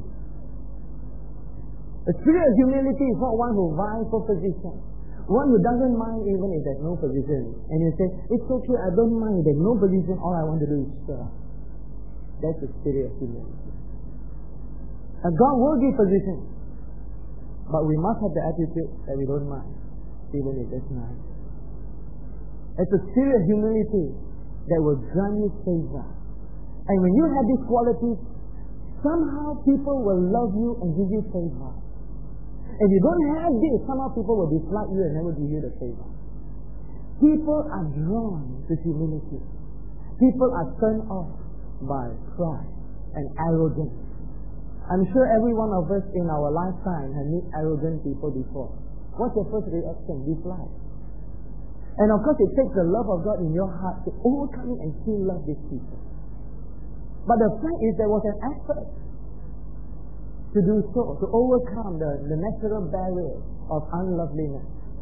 The spirit of humility is not one who vyes for position. One who doesn't mind even if there's no position. And you say, it's okay, I don't mind, there's no position, all I want to do is serve. That's the spirit of humility. And God will give position. But we must have the attitude that we don't mind, even if it's nice. It's a spirit of humility that will grant you favor. And when you have these qualities, somehow people will love you and give you favor. If you don't have this, somehow people will dislike you and never give you the favor. People are drawn to humility. People are turned off by pride and arrogance. I'm sure every one of us in our lifetime have met arrogant people before. What's your first reaction? Dislike. And of course it takes the love of God in your heart to overcome it and still love these people. But the fact is there was an effort to do so, to overcome the natural barrier of unloveliness.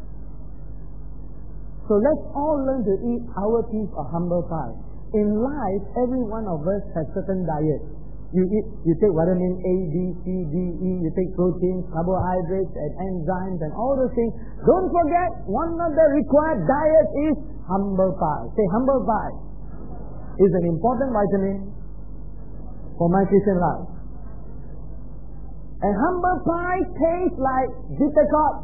So let's all learn to eat our piece of humble pie. In life, every one of us has certain diets. You take vitamin A, B, C, D, E, you take proteins, carbohydrates, and enzymes, and all those things. Don't forget, one of the required diets is humble pie. Say, humble pie is an important vitamin for my Christian life. And humble pie tastes like bitter gourd.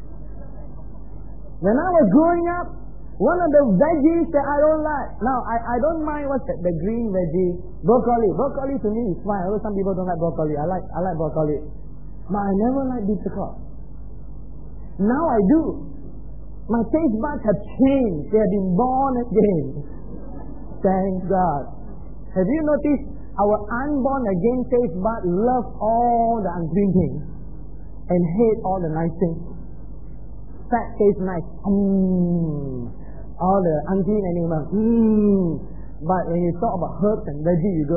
When I was growing up, one of the veggies that I don't like. Now, I don't mind what's that, the green veggie, broccoli. Broccoli to me is fine. Although some people don't like broccoli. I like broccoli. But I never liked bitter gourd. Now I do. My taste buds have changed. They have been born again. Thank God. Have you noticed our unborn again taste buds love all the unclean things and hate all the nice things? Fat tastes nice. All the unclean animals. But when you talk about herbs and veggies, you go,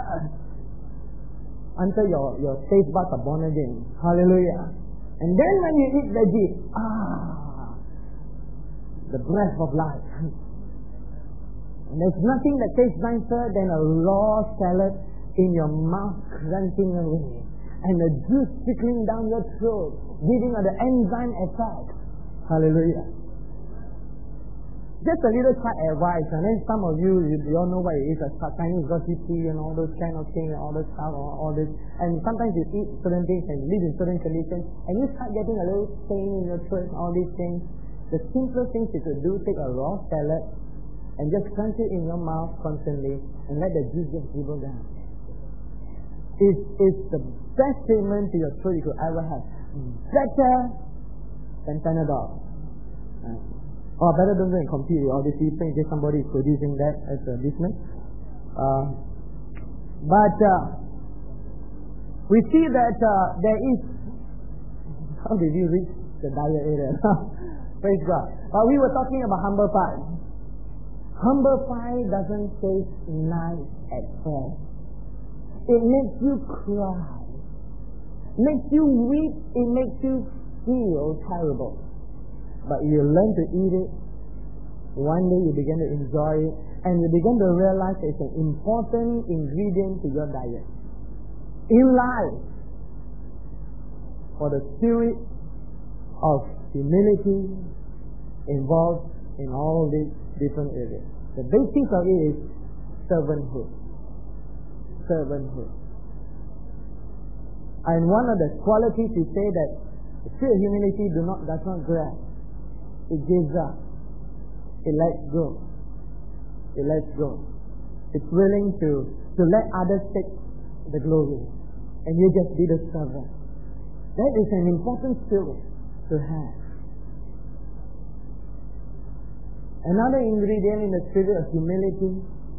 until your taste buds are born again. Hallelujah. And then when you eat veggie, the breath of life. And there's nothing that tastes nicer than a raw salad in your mouth crunching away. And the juice trickling down your throat, giving you the enzyme effect. Hallelujah. Just a little side advice, and then some of you all know what it is, Chinese gossip tea and all those kind of things, and all this stuff, all this. And sometimes you eat certain things and live in certain conditions, and you start getting a little pain in your throat, all these things. The simplest things you could do, take a raw salad and just crunch it in your mouth constantly and let the juice just dribble down. It's the best treatment to your throat you could ever have. Better than Panadol. Or better don't go and compete with all these people in case somebody is producing that as a business. But we see that there is... How did you reach the diet area? Praise God. But we were talking about humble pie. Humble pie doesn't taste nice at all. It makes you cry. Makes you weep. It makes you feel terrible. But you learn to eat it. One day you begin to enjoy it. And you begin to realize it's an important ingredient to your diet. In life, for the spirit of humility involved in all these different areas. The basis of it is servanthood. Servanthood. And one of the qualities we say that the spirit of humility does not grab. It gives up. It lets go. It lets go. It's willing to let others take the glory. And you just be the servant. That is an important spirit to have. Another ingredient in the spirit of humility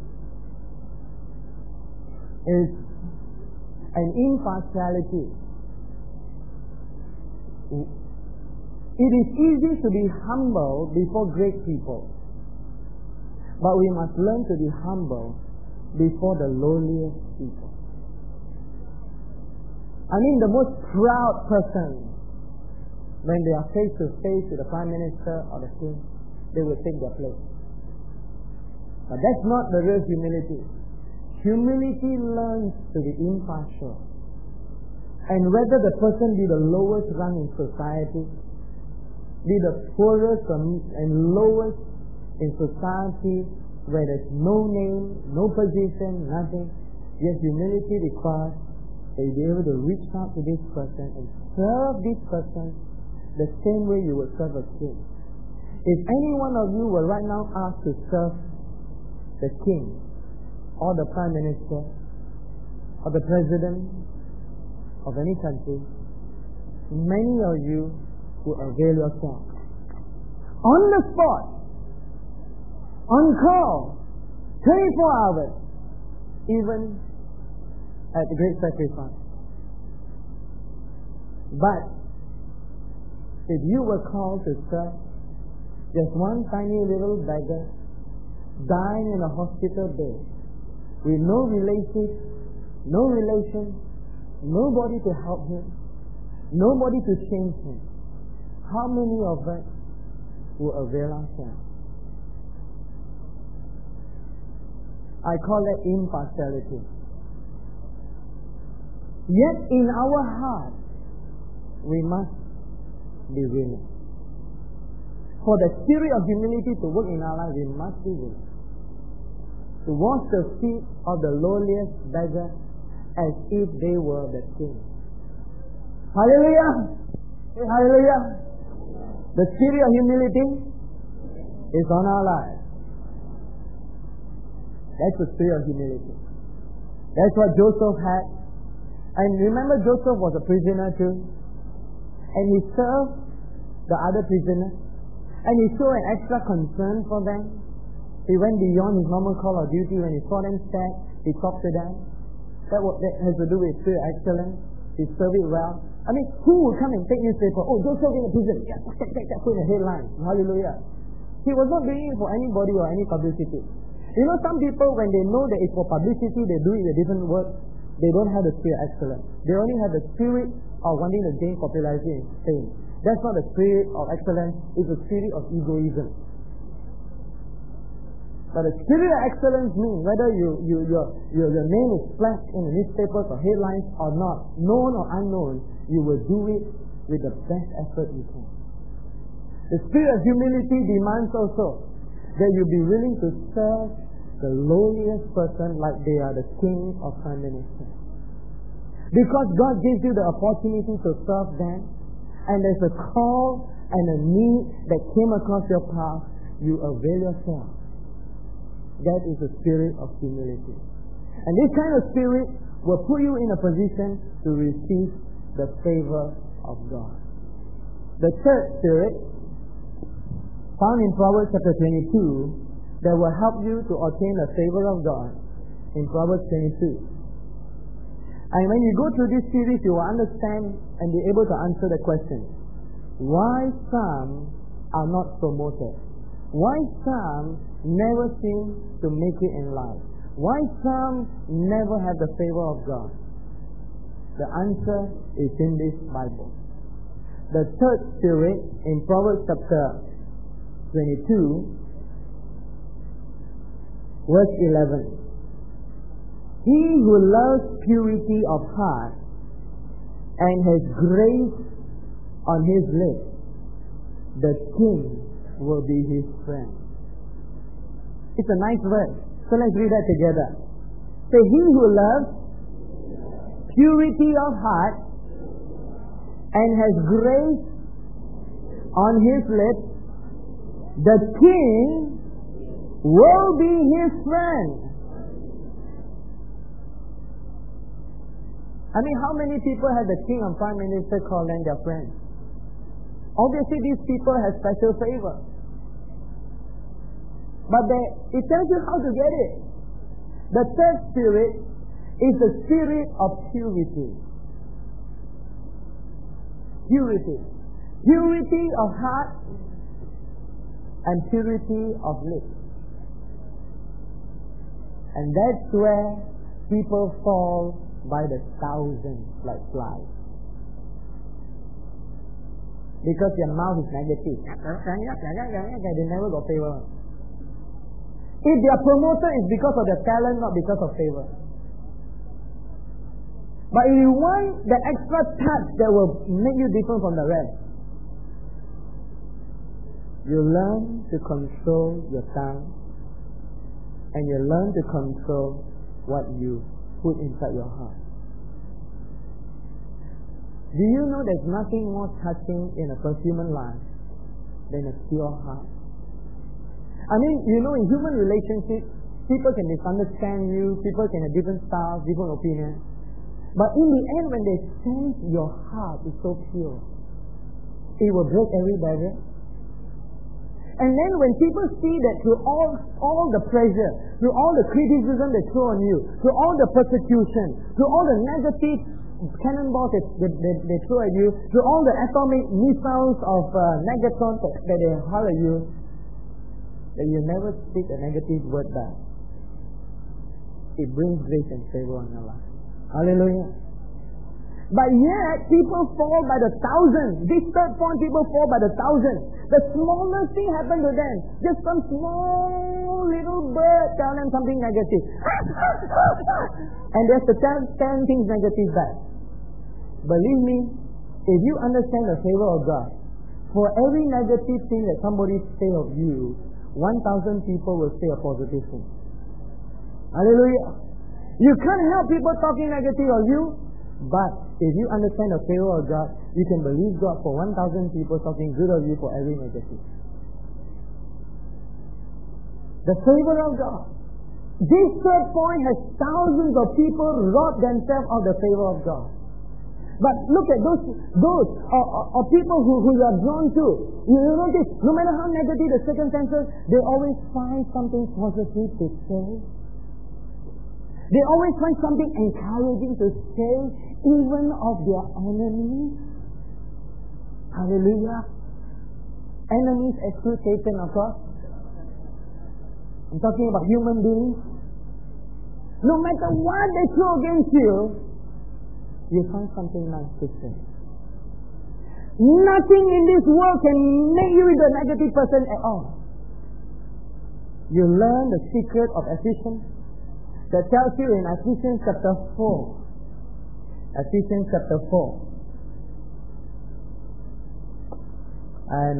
is an impartiality. It is easy to be humble before great people, but we must learn to be humble before the lowliest people. I mean, the most proud person, when they are face to face with the Prime Minister or the King, they will take their place. But that's not the real humility. Humility learns to be impartial. And whether the person be the lowest rung in society, be the poorest and lowest in society, where there's no name, no position, nothing, yet humility requires that you be able to reach out to this person and serve this person the same way you would serve a king. If any one of you were right now asked to serve the king, or the prime minister, or the president of any country, many of you will avail yourself. On the spot, on call, 24 hours, even at a great sacrifice. But if you were called to serve just one tiny little beggar dying in a hospital bed with no relatives, no relation, nobody to help him, nobody to change him, how many of us will avail ourselves? I call it impartiality. Yet in our heart, we must be willing. For the spirit of humility to work in our life, we must be willing to wash the feet of the lowliest beggar as if they were the king. Hallelujah! Say hallelujah! The spirit of humility is on our lives. That's the spirit of humility. That's what Joseph had. And remember, Joseph was a prisoner too. And he served the other prisoners. And he showed an extra concern for them. He went beyond his normal call of duty. When he saw them sad, he talked to them. That has to do with spirit of excellence. He served it well. I mean, who would come and take newspaper? Oh, Joseph in the prison. Yeah, take, put in the headline. Hallelujah. He was not doing it for anybody or any publicity. You know, some people, when they know that it's for publicity, they do it with different words. They don't have the spirit of excellence. They only have the spirit of wanting to gain popularity and fame. That's not the spirit of excellence. It's the spirit of egoism. But the spirit of excellence means whether your name is flashed in the newspapers or headlines or not, known or unknown, you will do it with the best effort you can. The spirit of humility demands also that you be willing to serve the lowliest person like they are the king or prime minister. Because God gives you the opportunity to serve them, and there's a call and a need that came across your path, you avail yourself. That is the spirit of humility. And this kind of spirit will put you in a position to receive the favor of God. The third spirit, found in Proverbs chapter 22, that will help you to obtain the favor of God in Proverbs 22. And when you go through this series, you will understand and be able to answer the question, why some are not promoted? Why some never seem to make it in life? Why some never have the favor of God? The answer is in this Bible. The third spirit in Proverbs chapter 22, verse 11. He who loves purity of heart and has grace on his lips, the king will be his friend. It's a nice verse. So let's read that together. Say, he who loves purity of heart and has grace on his lips, the king will be his friend. I mean, how many people have the king and prime minister call them their friends? Obviously, these people have special favor. But it tells you how to get it. The third spirit is the spirit of purity. Purity. Purity of heart and purity of lips. And that's where people fall by the thousands like flies. Because their mouth is negative. They never got favor. If they are promoted, it's because of their talent, not because of favor. But if you want the extra touch that will make you different from the rest, you learn to control your tongue, and you learn to control what you put inside your heart. Do you know there's nothing more touching in a human life than a pure heart? I mean, you know, in human relationships, people can misunderstand you, people can have different styles, different opinions. But in the end, when they sense your heart is so pure, it will break every barrier. And then when people see that through all the pressure, through all the criticism they throw on you, through all the persecution, through all the negative cannonballs they throw at you, through all the atomic missiles of negatrons that they hurl at you, that you never speak a negative word back. It brings grace and favor on your life. Hallelujah. But yet, people fall by the thousands. This third point, people fall by the thousands. The smallest thing happened to them. Just some small little bird tell them something negative. And they have to tell 10 things negative back. Believe me, if you understand the favor of God, for every negative thing that somebody say of you, 1,000 people will say a positive thing. Hallelujah. You can't help people talking negative of you, but if you understand the favor of God, you can believe God for 1,000 people talking good of you for every negative. The favor of God. This third point has thousands of people rob themselves of the favor of God. But look at those people who you are drawn to. You notice, no matter how negative the circumstances, they always find something positive to say. They always find something encouraging to say, even of their enemies. Hallelujah. Enemies exclude Satan, of course. I'm talking about human beings. No matter what they throw against you, you find something nice to say. Nothing in this world can make you into a negative person at all. You learn the secret of Ephesians that tells you in Ephesians chapter 4. Ephesians chapter 4. And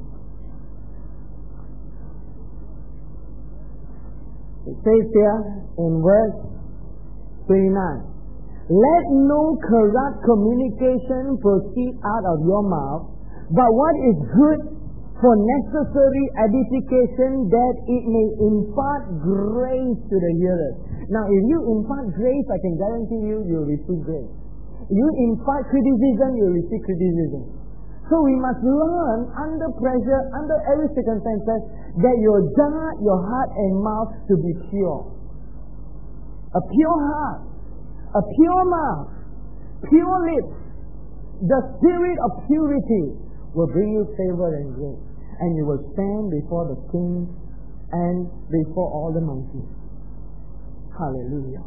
it says here in verse 29. Let no corrupt communication proceed out of your mouth, but what is good for necessary edification, that it may impart grace to the hearers. Now, if you impart grace, I can guarantee you, you'll receive grace. If you impart criticism, you'll receive criticism. So we must learn under pressure, under every circumstances, that your heart and mouth to be pure. A pure heart, a pure mouth, pure lips, the spirit of purity will bring you favor and grace. And you will stand before the kings and before all the monkeys. Hallelujah.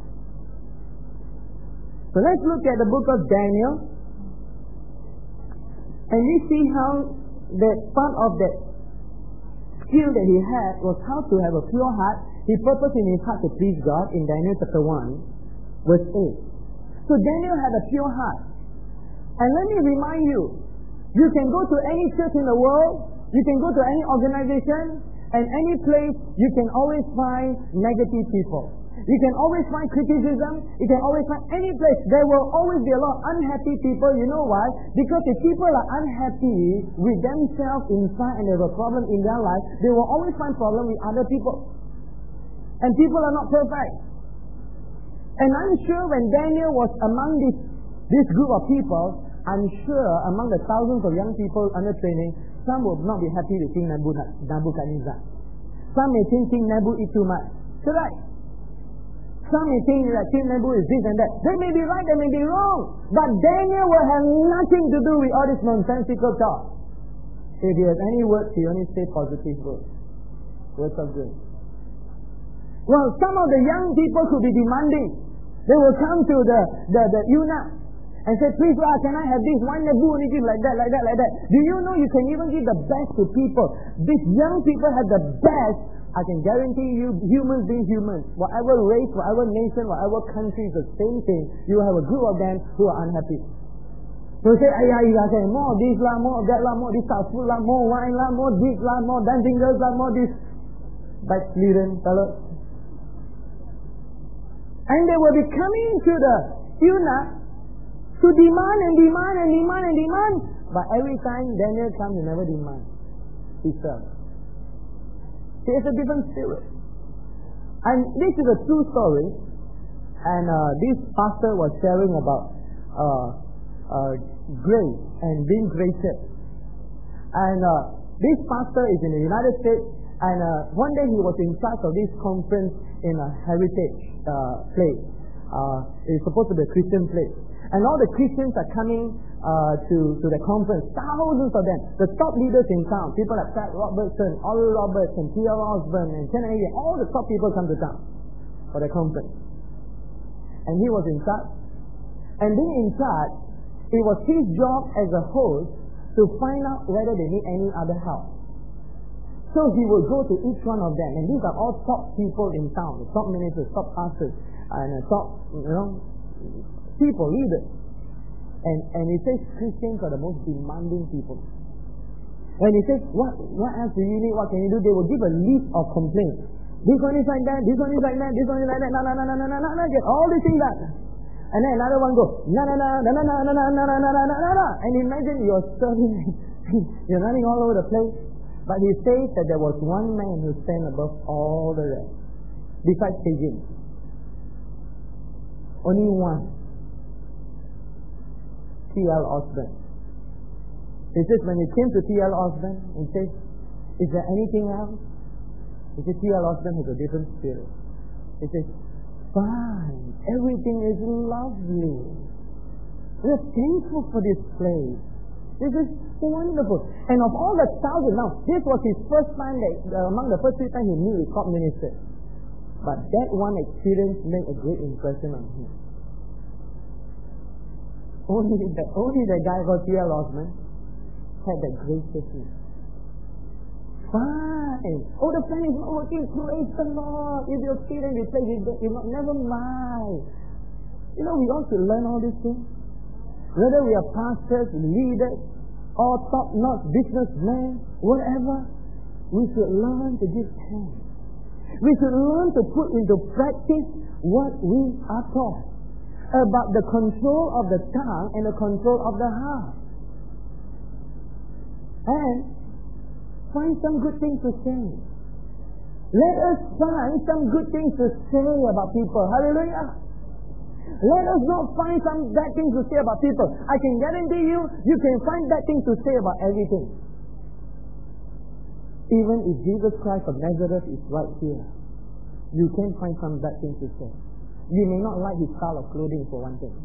So let's look at the book of Daniel. And we see how that part of that skill that he had was how to have a pure heart. He purposed in his heart to please God in Daniel chapter 1, verse 8. So Daniel had a pure heart. And let me remind you, you can go to any church in the world, you can go to any organization, and any place, you can always find negative people. You can always find criticism. You can always find any place. There will always be a lot of unhappy people. You know why? Because if people are unhappy with themselves inside and they have a problem in their life, they will always find problem with other people. And people are not perfect. And I'm sure when Daniel was among these this group of people, I'm sure among the thousands of young people under training, some will not be happy with King Nebuchadnezzar. Some may think King Nebu eat too much. Correct. Some may think that King Nebu is this and that. They may be right, they may be wrong. But Daniel will have nothing to do with all this nonsensical talk. If he has any words, he only say positive words. Words of grace. Well, some of the young people could be demanding. They will come to the eunuch and say, please, can I have this? Why Nebu only give like that? Do you know you can even give the best to people? These young people have the best. I can guarantee you, humans being humans, whatever race, whatever nation, whatever country, is the same thing. You have a group of them who are unhappy. So say, more of this lah, more of that lah, more of this type of food lah, more wine lah, more this lah, more dancing girls lah, more this. Backslidden fellow. And they will be coming to the eunuch to demand and demand and demand and demand. But every time Daniel comes, he never demands. He serves. See, it's a different spirit. And this is a true story. And this pastor was sharing about grace and being gracious. And this pastor is in the United States. And one day he was in charge of this conference in a heritage place. It's supposed to be a Christian place. And all the Christians are coming to the conference. Thousands of them. The top leaders in town. People like Pat Robertson, Oral Roberts, and T.L. Osborne, and Ken Hagin. All the top people come to town for the conference. And he was in charge. And being in charge, it was his job as a host to find out whether they need any other help. So he will go to each one of them, and these are all top people in town, the top ministers, top pastors, and top, people, leaders. And he says Christians are the most demanding people. When he says, what else do you need, what can you do? They will give a list of complaints. This one is like that, this one is like that, this one is like that, no, get all these things done. And then another one goes, no. And imagine you're serving, you're running all over the place. But he says that there was one man who stand above all the rest, besides Hagin. Only one. T.L. Osborne. He says when he came to T.L. Osborne, he says, is there anything else? He says T.L. Osborne has a different spirit. He says, fine, everything is lovely. We're thankful for this place. This is wonderful. And of all the thousands, now, this was his first time, among the first 3 times he knew with top ministers. But that one experience made a great impression on him. Only the guy called T.L. Osborne had that graciousness. Fine. Oh, the plan is not working. Praise the Lord. If your student replaces it, never mind. You know, we ought to learn all these things. Whether we are pastors, leaders, or top-notch businessmen, whatever, we should learn to give thanks. We should learn to put into practice what we are taught about the control of the tongue and the control of the heart. And find some good things to say. Let us find some good things to say about people. Hallelujah. Let us not find some bad things to say about people. I can guarantee you, you can find bad things to say about everything. Even if Jesus Christ of Nazareth is right here, you can find some bad things to say. You may not like his style of clothing for one thing.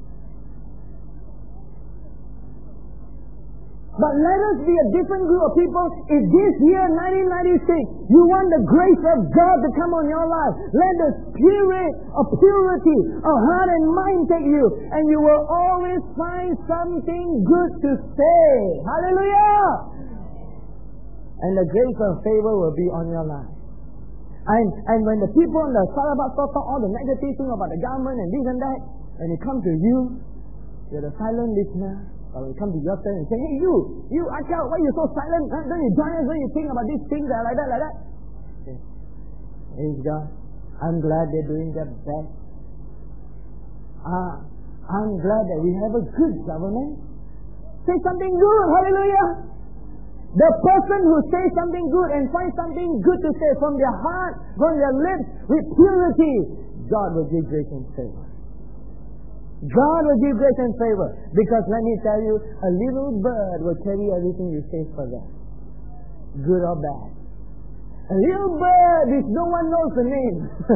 But let us be a different group of people. If this year, 1996, you want the grace of God to come on your life, let the spirit of purity of heart and mind take you, and you will always find something good to say. Hallelujah! And the grace of favor will be on your life. And when the people in the Sarabak talk all the negative thing about the government and this and that, when it comes to you, you're the silent listener. Or we come to your turn and say, hey, you, Achal, why are you so silent? Don't you join us when you think about these things like that? Okay. Praise God. I'm glad they're doing their best. I'm glad that we have a good government. Say something good. Hallelujah. The person who says something good and finds something good to say from their heart, from their lips, with purity, God will give grace and favor. God will give grace and favor. Because let me tell you, a little bird will carry everything you say for them. Good or bad. A little bird, which no one knows the name,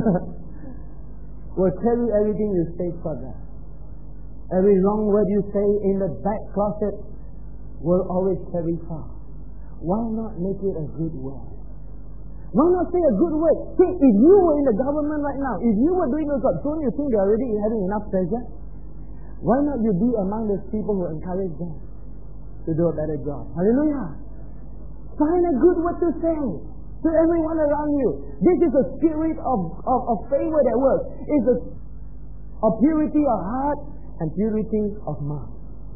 will carry everything you say for them. Every wrong word you say in the back closet will always carry far. Why not make it a good word? Why not say a good word? See, if you were in the government right now, if you were doing a job, don't you think they're already having enough pressure? Why not you be among those people who encourage them to do a better job? Hallelujah! Find a good word to say to everyone around you. This is a spirit of favor that works. It's a purity of heart and purity of mind.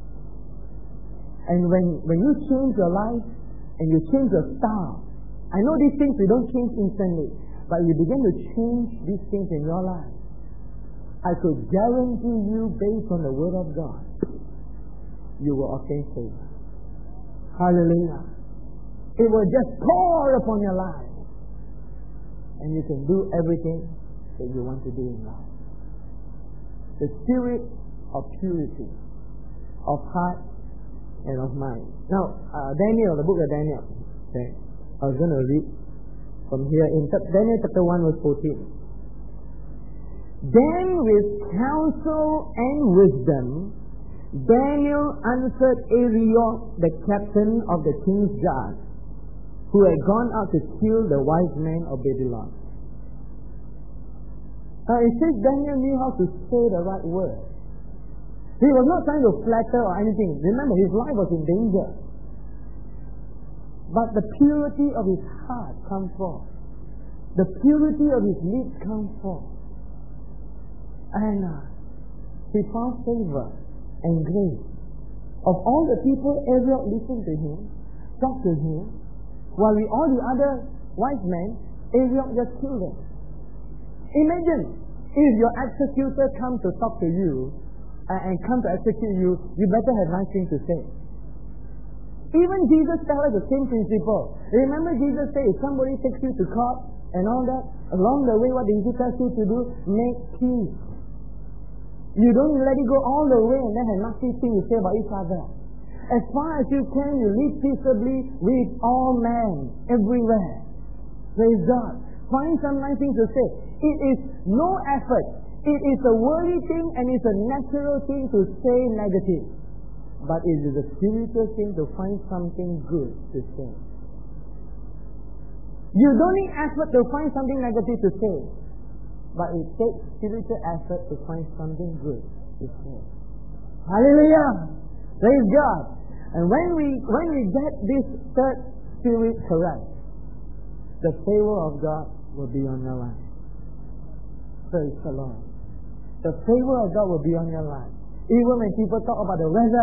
And when you change your life and you change your style, I know these things we don't change instantly, but you begin to change these things in your life. I could guarantee you, based on the Word of God, you will obtain favor. Hallelujah. It will just pour upon your life. And you can do everything that you want to do in life. The spirit of purity, of heart, and of mind. Now, Daniel, the book of Daniel. Okay. I was going to read from here in Daniel chapter 1 verse 14. Then with counsel and wisdom, Daniel answered Arioch, the captain of the king's guard, who had gone out to kill the wise men of Babylon. Now it says Daniel knew how to say the right word. He was not trying to flatter or anything. Remember, his life was in danger. But the purity of his heart comes forth. The purity of his lips comes forth. And he found favor and grace. Of all the people, Arioch listened to him, talked to him, while with all the other wise men, Arioch just killed them. Imagine if your executor comes to talk to you and come to execute you, you better have nice things to say. Even Jesus tells us the same principle. Remember Jesus said, if somebody takes you to court and all that, along the way, what did he tell you to do? Make peace. You don't let it go all the way and then have nasty things to say about each other. As far as you can, you live peaceably with all men, everywhere. Praise God. Find some nice things to say. It is no effort. It is a worthy thing and it's a natural thing to say negative. But it is a spiritual thing to find something good to say. You don't need effort to find something negative to say. But it takes spiritual effort to find something good to say. Hallelujah! Praise God! And when we get this third spirit correct, the favor of God will be on your life. Praise the Lord. The favor of God will be on your life. Even when people talk about the weather,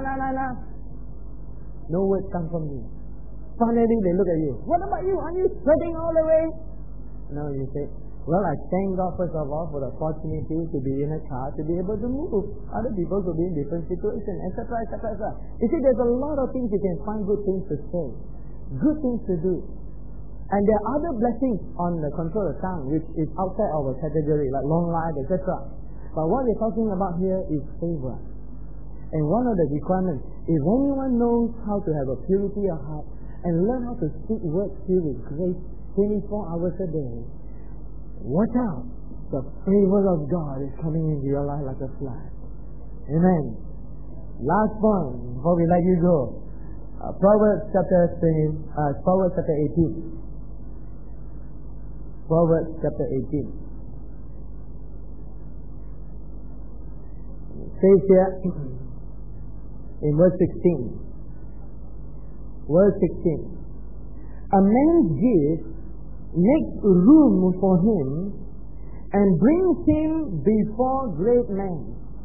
no words come from you. Finally they look at you. What about you? Aren't you sweating all the way? No, you say, well, I thank God first of all for the opportunity to be in a car, to be able to move. Other people could be in different situations, etc., etc., etc. You see, there's a lot of things you can find good things to say, good things to do. And there are other blessings on the control of tongue, which is outside our category, like long life, etc. But what we're talking about here is favor. And one of the requirements, if anyone knows how to have a purity of heart and learn how to speak words filled with grace 24 hours a day, watch out. The favor of God is coming into your life like a flood. Amen. Last point before we let you go. Proverbs chapter 18. Proverbs chapter 18. It says here in verse 16. Verse 16. A man's gift makes room for him and brings him before great men.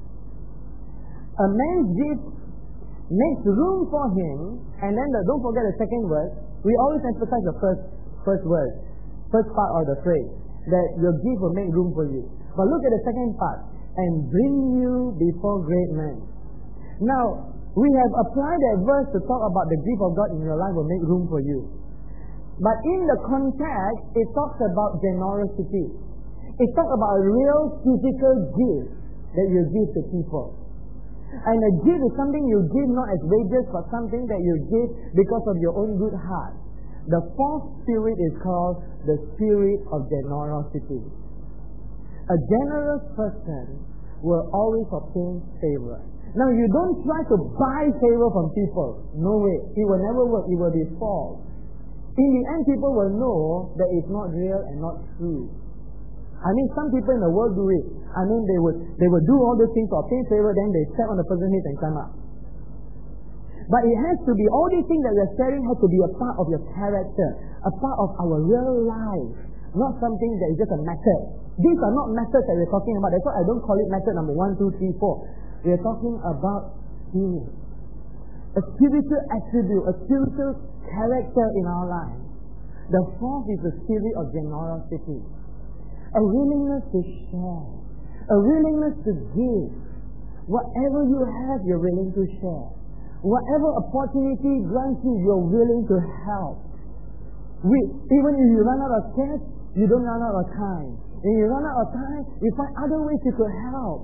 A man's gift makes room for him, and then don't forget the second verse. We always emphasize the first word, first part of the phrase, that your gift will make room for you. But look at the second part, and bring you before great men. Now, we have applied that verse to talk about the gift of God in your life will make room for you. But in the context, it talks about generosity. It talks about a real physical gift. that you give to people. And a gift is something you give not as wages, but something that you give because of your own good heart. The fourth spirit is called the spirit of generosity. A generous person will always obtain favor. Now, you don't try to buy favor from people. No way. It will never work. It will be false. In the end, people will know that it's not real and not true. I mean, some people in the world do it. I mean, they would do all these things to obtain favor, then they step on the person's head and climb up. But it has to be, all these things that we're sharing has to be a part of your character, a part of our real life, not something that is just a method. These are not methods that we're talking about. That's why I don't call it method number 1, 2, 3, 4. We're talking about spirit. A spiritual attribute, a spiritual character in our life. The fourth is the spirit of generosity. A willingness to share. A willingness to give. Whatever you have, you're willing to share. Whatever opportunity grants you, you're willing to help. Even if you run out of cash, you don't run out of time. If you run out of time, you find other ways you could help.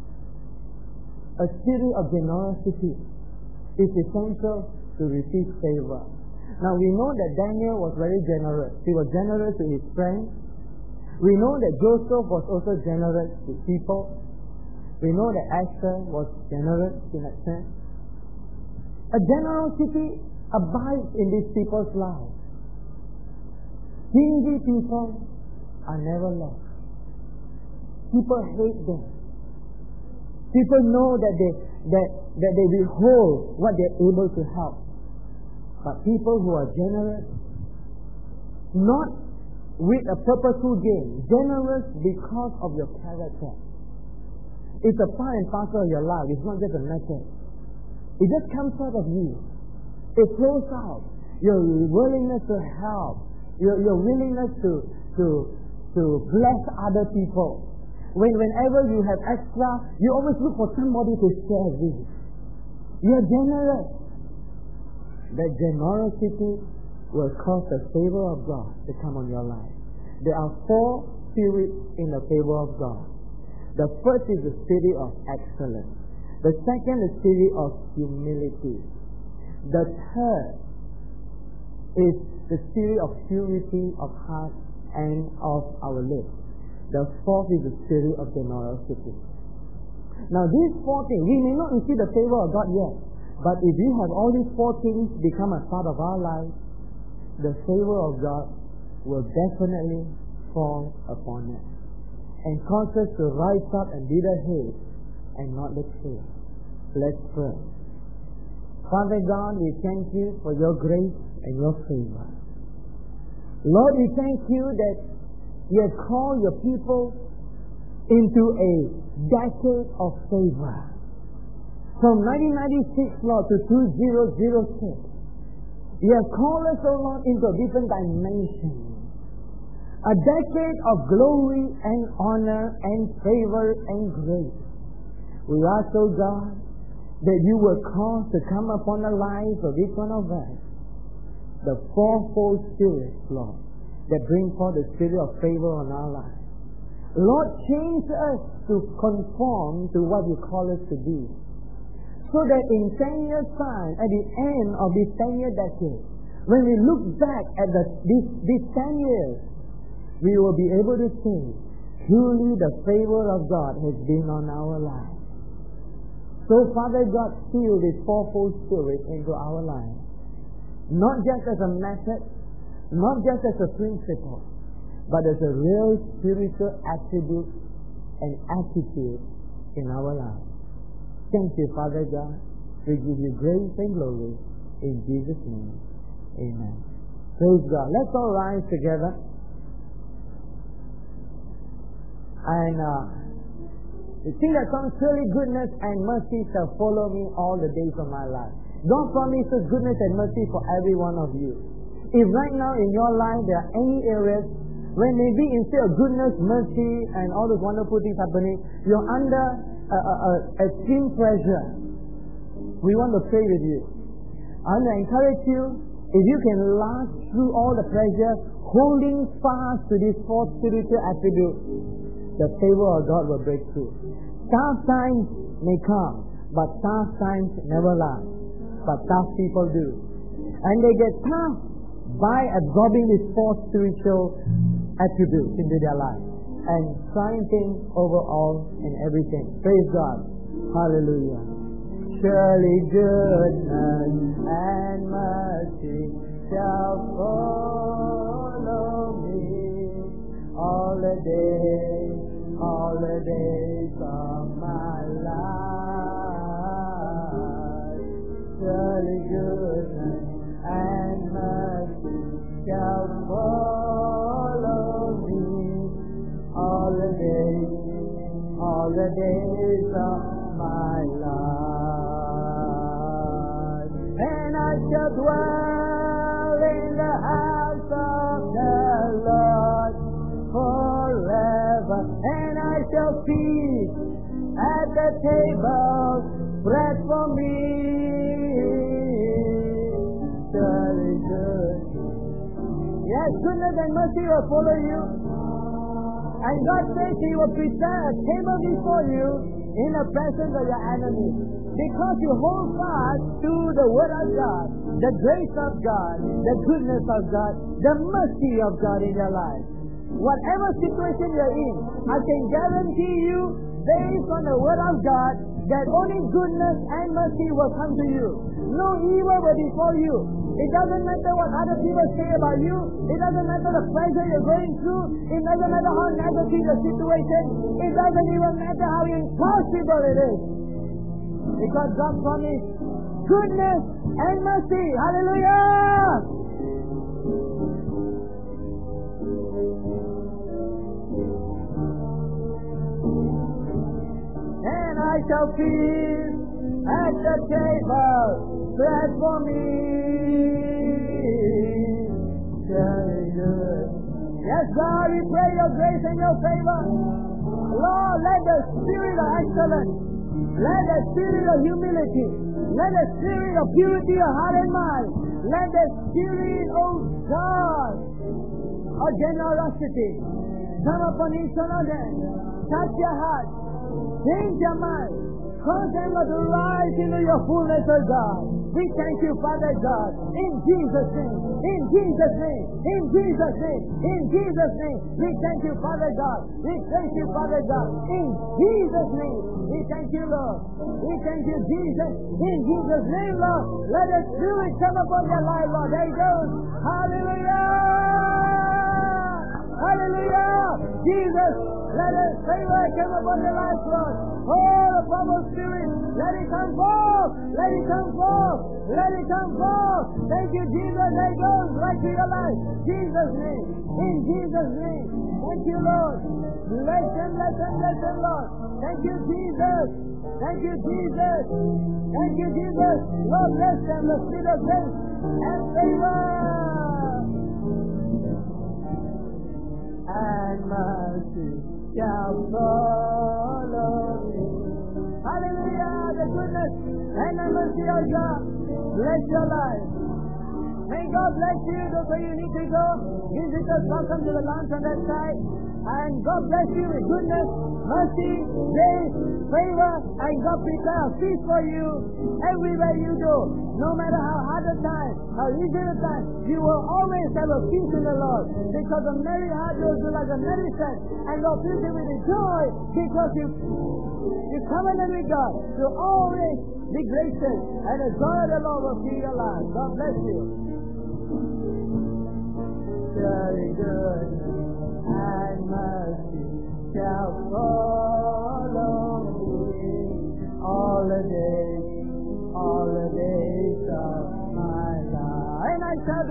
A spirit of generosity is essential to receive favor. Now we know that Daniel was very generous. He was generous to his friends. We know that Joseph was also generous to people. We know that Esther was generous in that sense. A generosity abides in these people's lives. Stingy people are never loved. People hate them. People know that they withhold what they're able to help. But people who are generous, not with a purposeful gain, generous because of your character. It's a part and parcel of your life. It's not just a method. It just comes out of you. It flows out. Your willingness to help. Your willingness to bless other people. Whenever you have extra, you always look for somebody to share with. You're generous. That generosity will cause the favor of God to come on your life. There are 4 spirits in the favor of God. The first is the spirit of excellence. The second is the spirit of humility. The third is the spirit of purity of heart and of our lips. The fourth is the spirit of generosity. Now these 4 things, we may not receive the favor of God yet, but if we have all these 4 things become a part of our life, the favor of God will definitely fall upon us and cause us to rise up and be the head and not the tail. Let's pray. Father God, we thank you for your grace and your favor. Lord, we thank you that you have called your people into a decade of favor. From 1996, Lord, to 2006, you have called us, O Lord, into a different dimension. A decade of glory and honor and favor and grace. We ask, O God, that you will cause to come upon the lives of each one of us the 4-fold spirit, Lord, that bring forth the spirit of favor on our lives. Lord, change us to conform to what you call us to be. So that in 10 years' time, at the end of this 10-year decade, when we look back at these 10 years, we will be able to say, truly the favor of God has been on our lives. So, Father God, seal this 4-fold spirit into our lives. Not just as a method, not just as a principle, but as a real spiritual attribute and attitude in our lives. Thank you, Father God. We give you grace and glory in Jesus' name. Amen. Praise God. Let's all rise together. And sing that song, surely goodness and mercy shall follow me all the days of my life. God promises goodness and mercy for every one of you. If right now in your life there are any areas where maybe instead of goodness, mercy, and all those wonderful things happening, you're under extreme pressure, we want to pray with you. I want to encourage you, if you can last through all the pressure, holding fast to this 4th spiritual attribute, the favor of God will break through. Tough times may come, but tough times never last. But tough people do. And they get tough by absorbing these four spiritual attributes into their life and triumphing over all and everything. Praise God. Hallelujah. Surely goodness and mercy shall follow me all the days of my life. Surely goodness and mercy shall follow me all the days of my life. And I shall dwell in the house of the Lord forever, and I shall feast at the table spread for me. Surely good. Yes, goodness and mercy will follow you. And God says He will prepare a table before you in the presence of your enemies. Because you hold fast to the Word of God, the grace of God, the goodness of God, the mercy of God in your life. Whatever situation you're in, I can guarantee you, based on the Word of God, that only goodness and mercy will come to you. No evil will befall you. It doesn't matter what other people say about you. It doesn't matter the pressure you're going through. It doesn't matter how negative the situation. It doesn't even matter how impossible it is. Because God promised goodness and mercy. Hallelujah! And I shall feast at the table spread for me. Very good. Yes, God, we pray your grace and your favor. Lord, let the spirit of excellence, let the spirit of humility, let the spirit of purity of heart and mind, let the spirit, oh God, of generosity come upon each one of them. Touch your heart. Change your mind. Cause them to rise into your fullness, of God. We thank you, Father God, in Jesus' name, in Jesus' name, in Jesus' name, in Jesus' name. We thank you, Father God. We thank you, Father God, in Jesus' name. We thank you, Lord. We thank you, Jesus, in Jesus' name, Lord. Let the Spirit come upon your life, Lord. There it goes. Hallelujah! Hallelujah! Jesus, let us favor come upon your life, Lord. Oh, the power of Spirit, let it come forth. Let it come forth. Let it come forth. Thank you, Jesus. Let it go right to your life. Jesus' name. In Jesus' name. Thank you, Lord. Bless them, bless them, bless them, Lord. Thank you, Jesus. Thank you, Jesus. Thank you, Jesus. Lord, bless them, the spirit of grace and favor. And mercy shall follow me. Hallelujah, the goodness and the mercy of God. Bless your life. May God bless you. That's where you need to go. Visitors, welcome to the lounge on that side. And God bless you with goodness, mercy, grace, favor, and God prepare a feast for you everywhere you go. No matter how hard the time, how easy the time, you will always have a feast in the Lord. Because a merry heart will do like a medicine, and God fills you with the joy because you covenant with God. You always be gracious, and the joy of the Lord will fill your life. God bless you. Surely good and mercy shall follow me all the days of my life. And I shall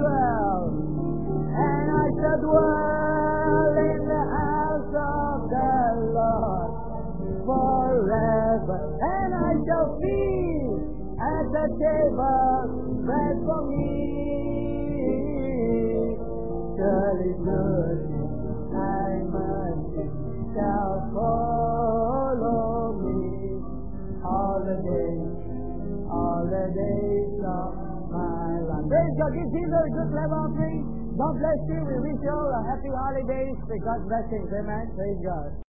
dwell in the house of the Lord forever. And I shall feast at the table spread for me. Surely good and mercy shall follow me all the days of my life. Praise God. Give Jesus a good clap offering. God bless you. We wish you all a happy holidays with God's blessings. Amen. Praise God.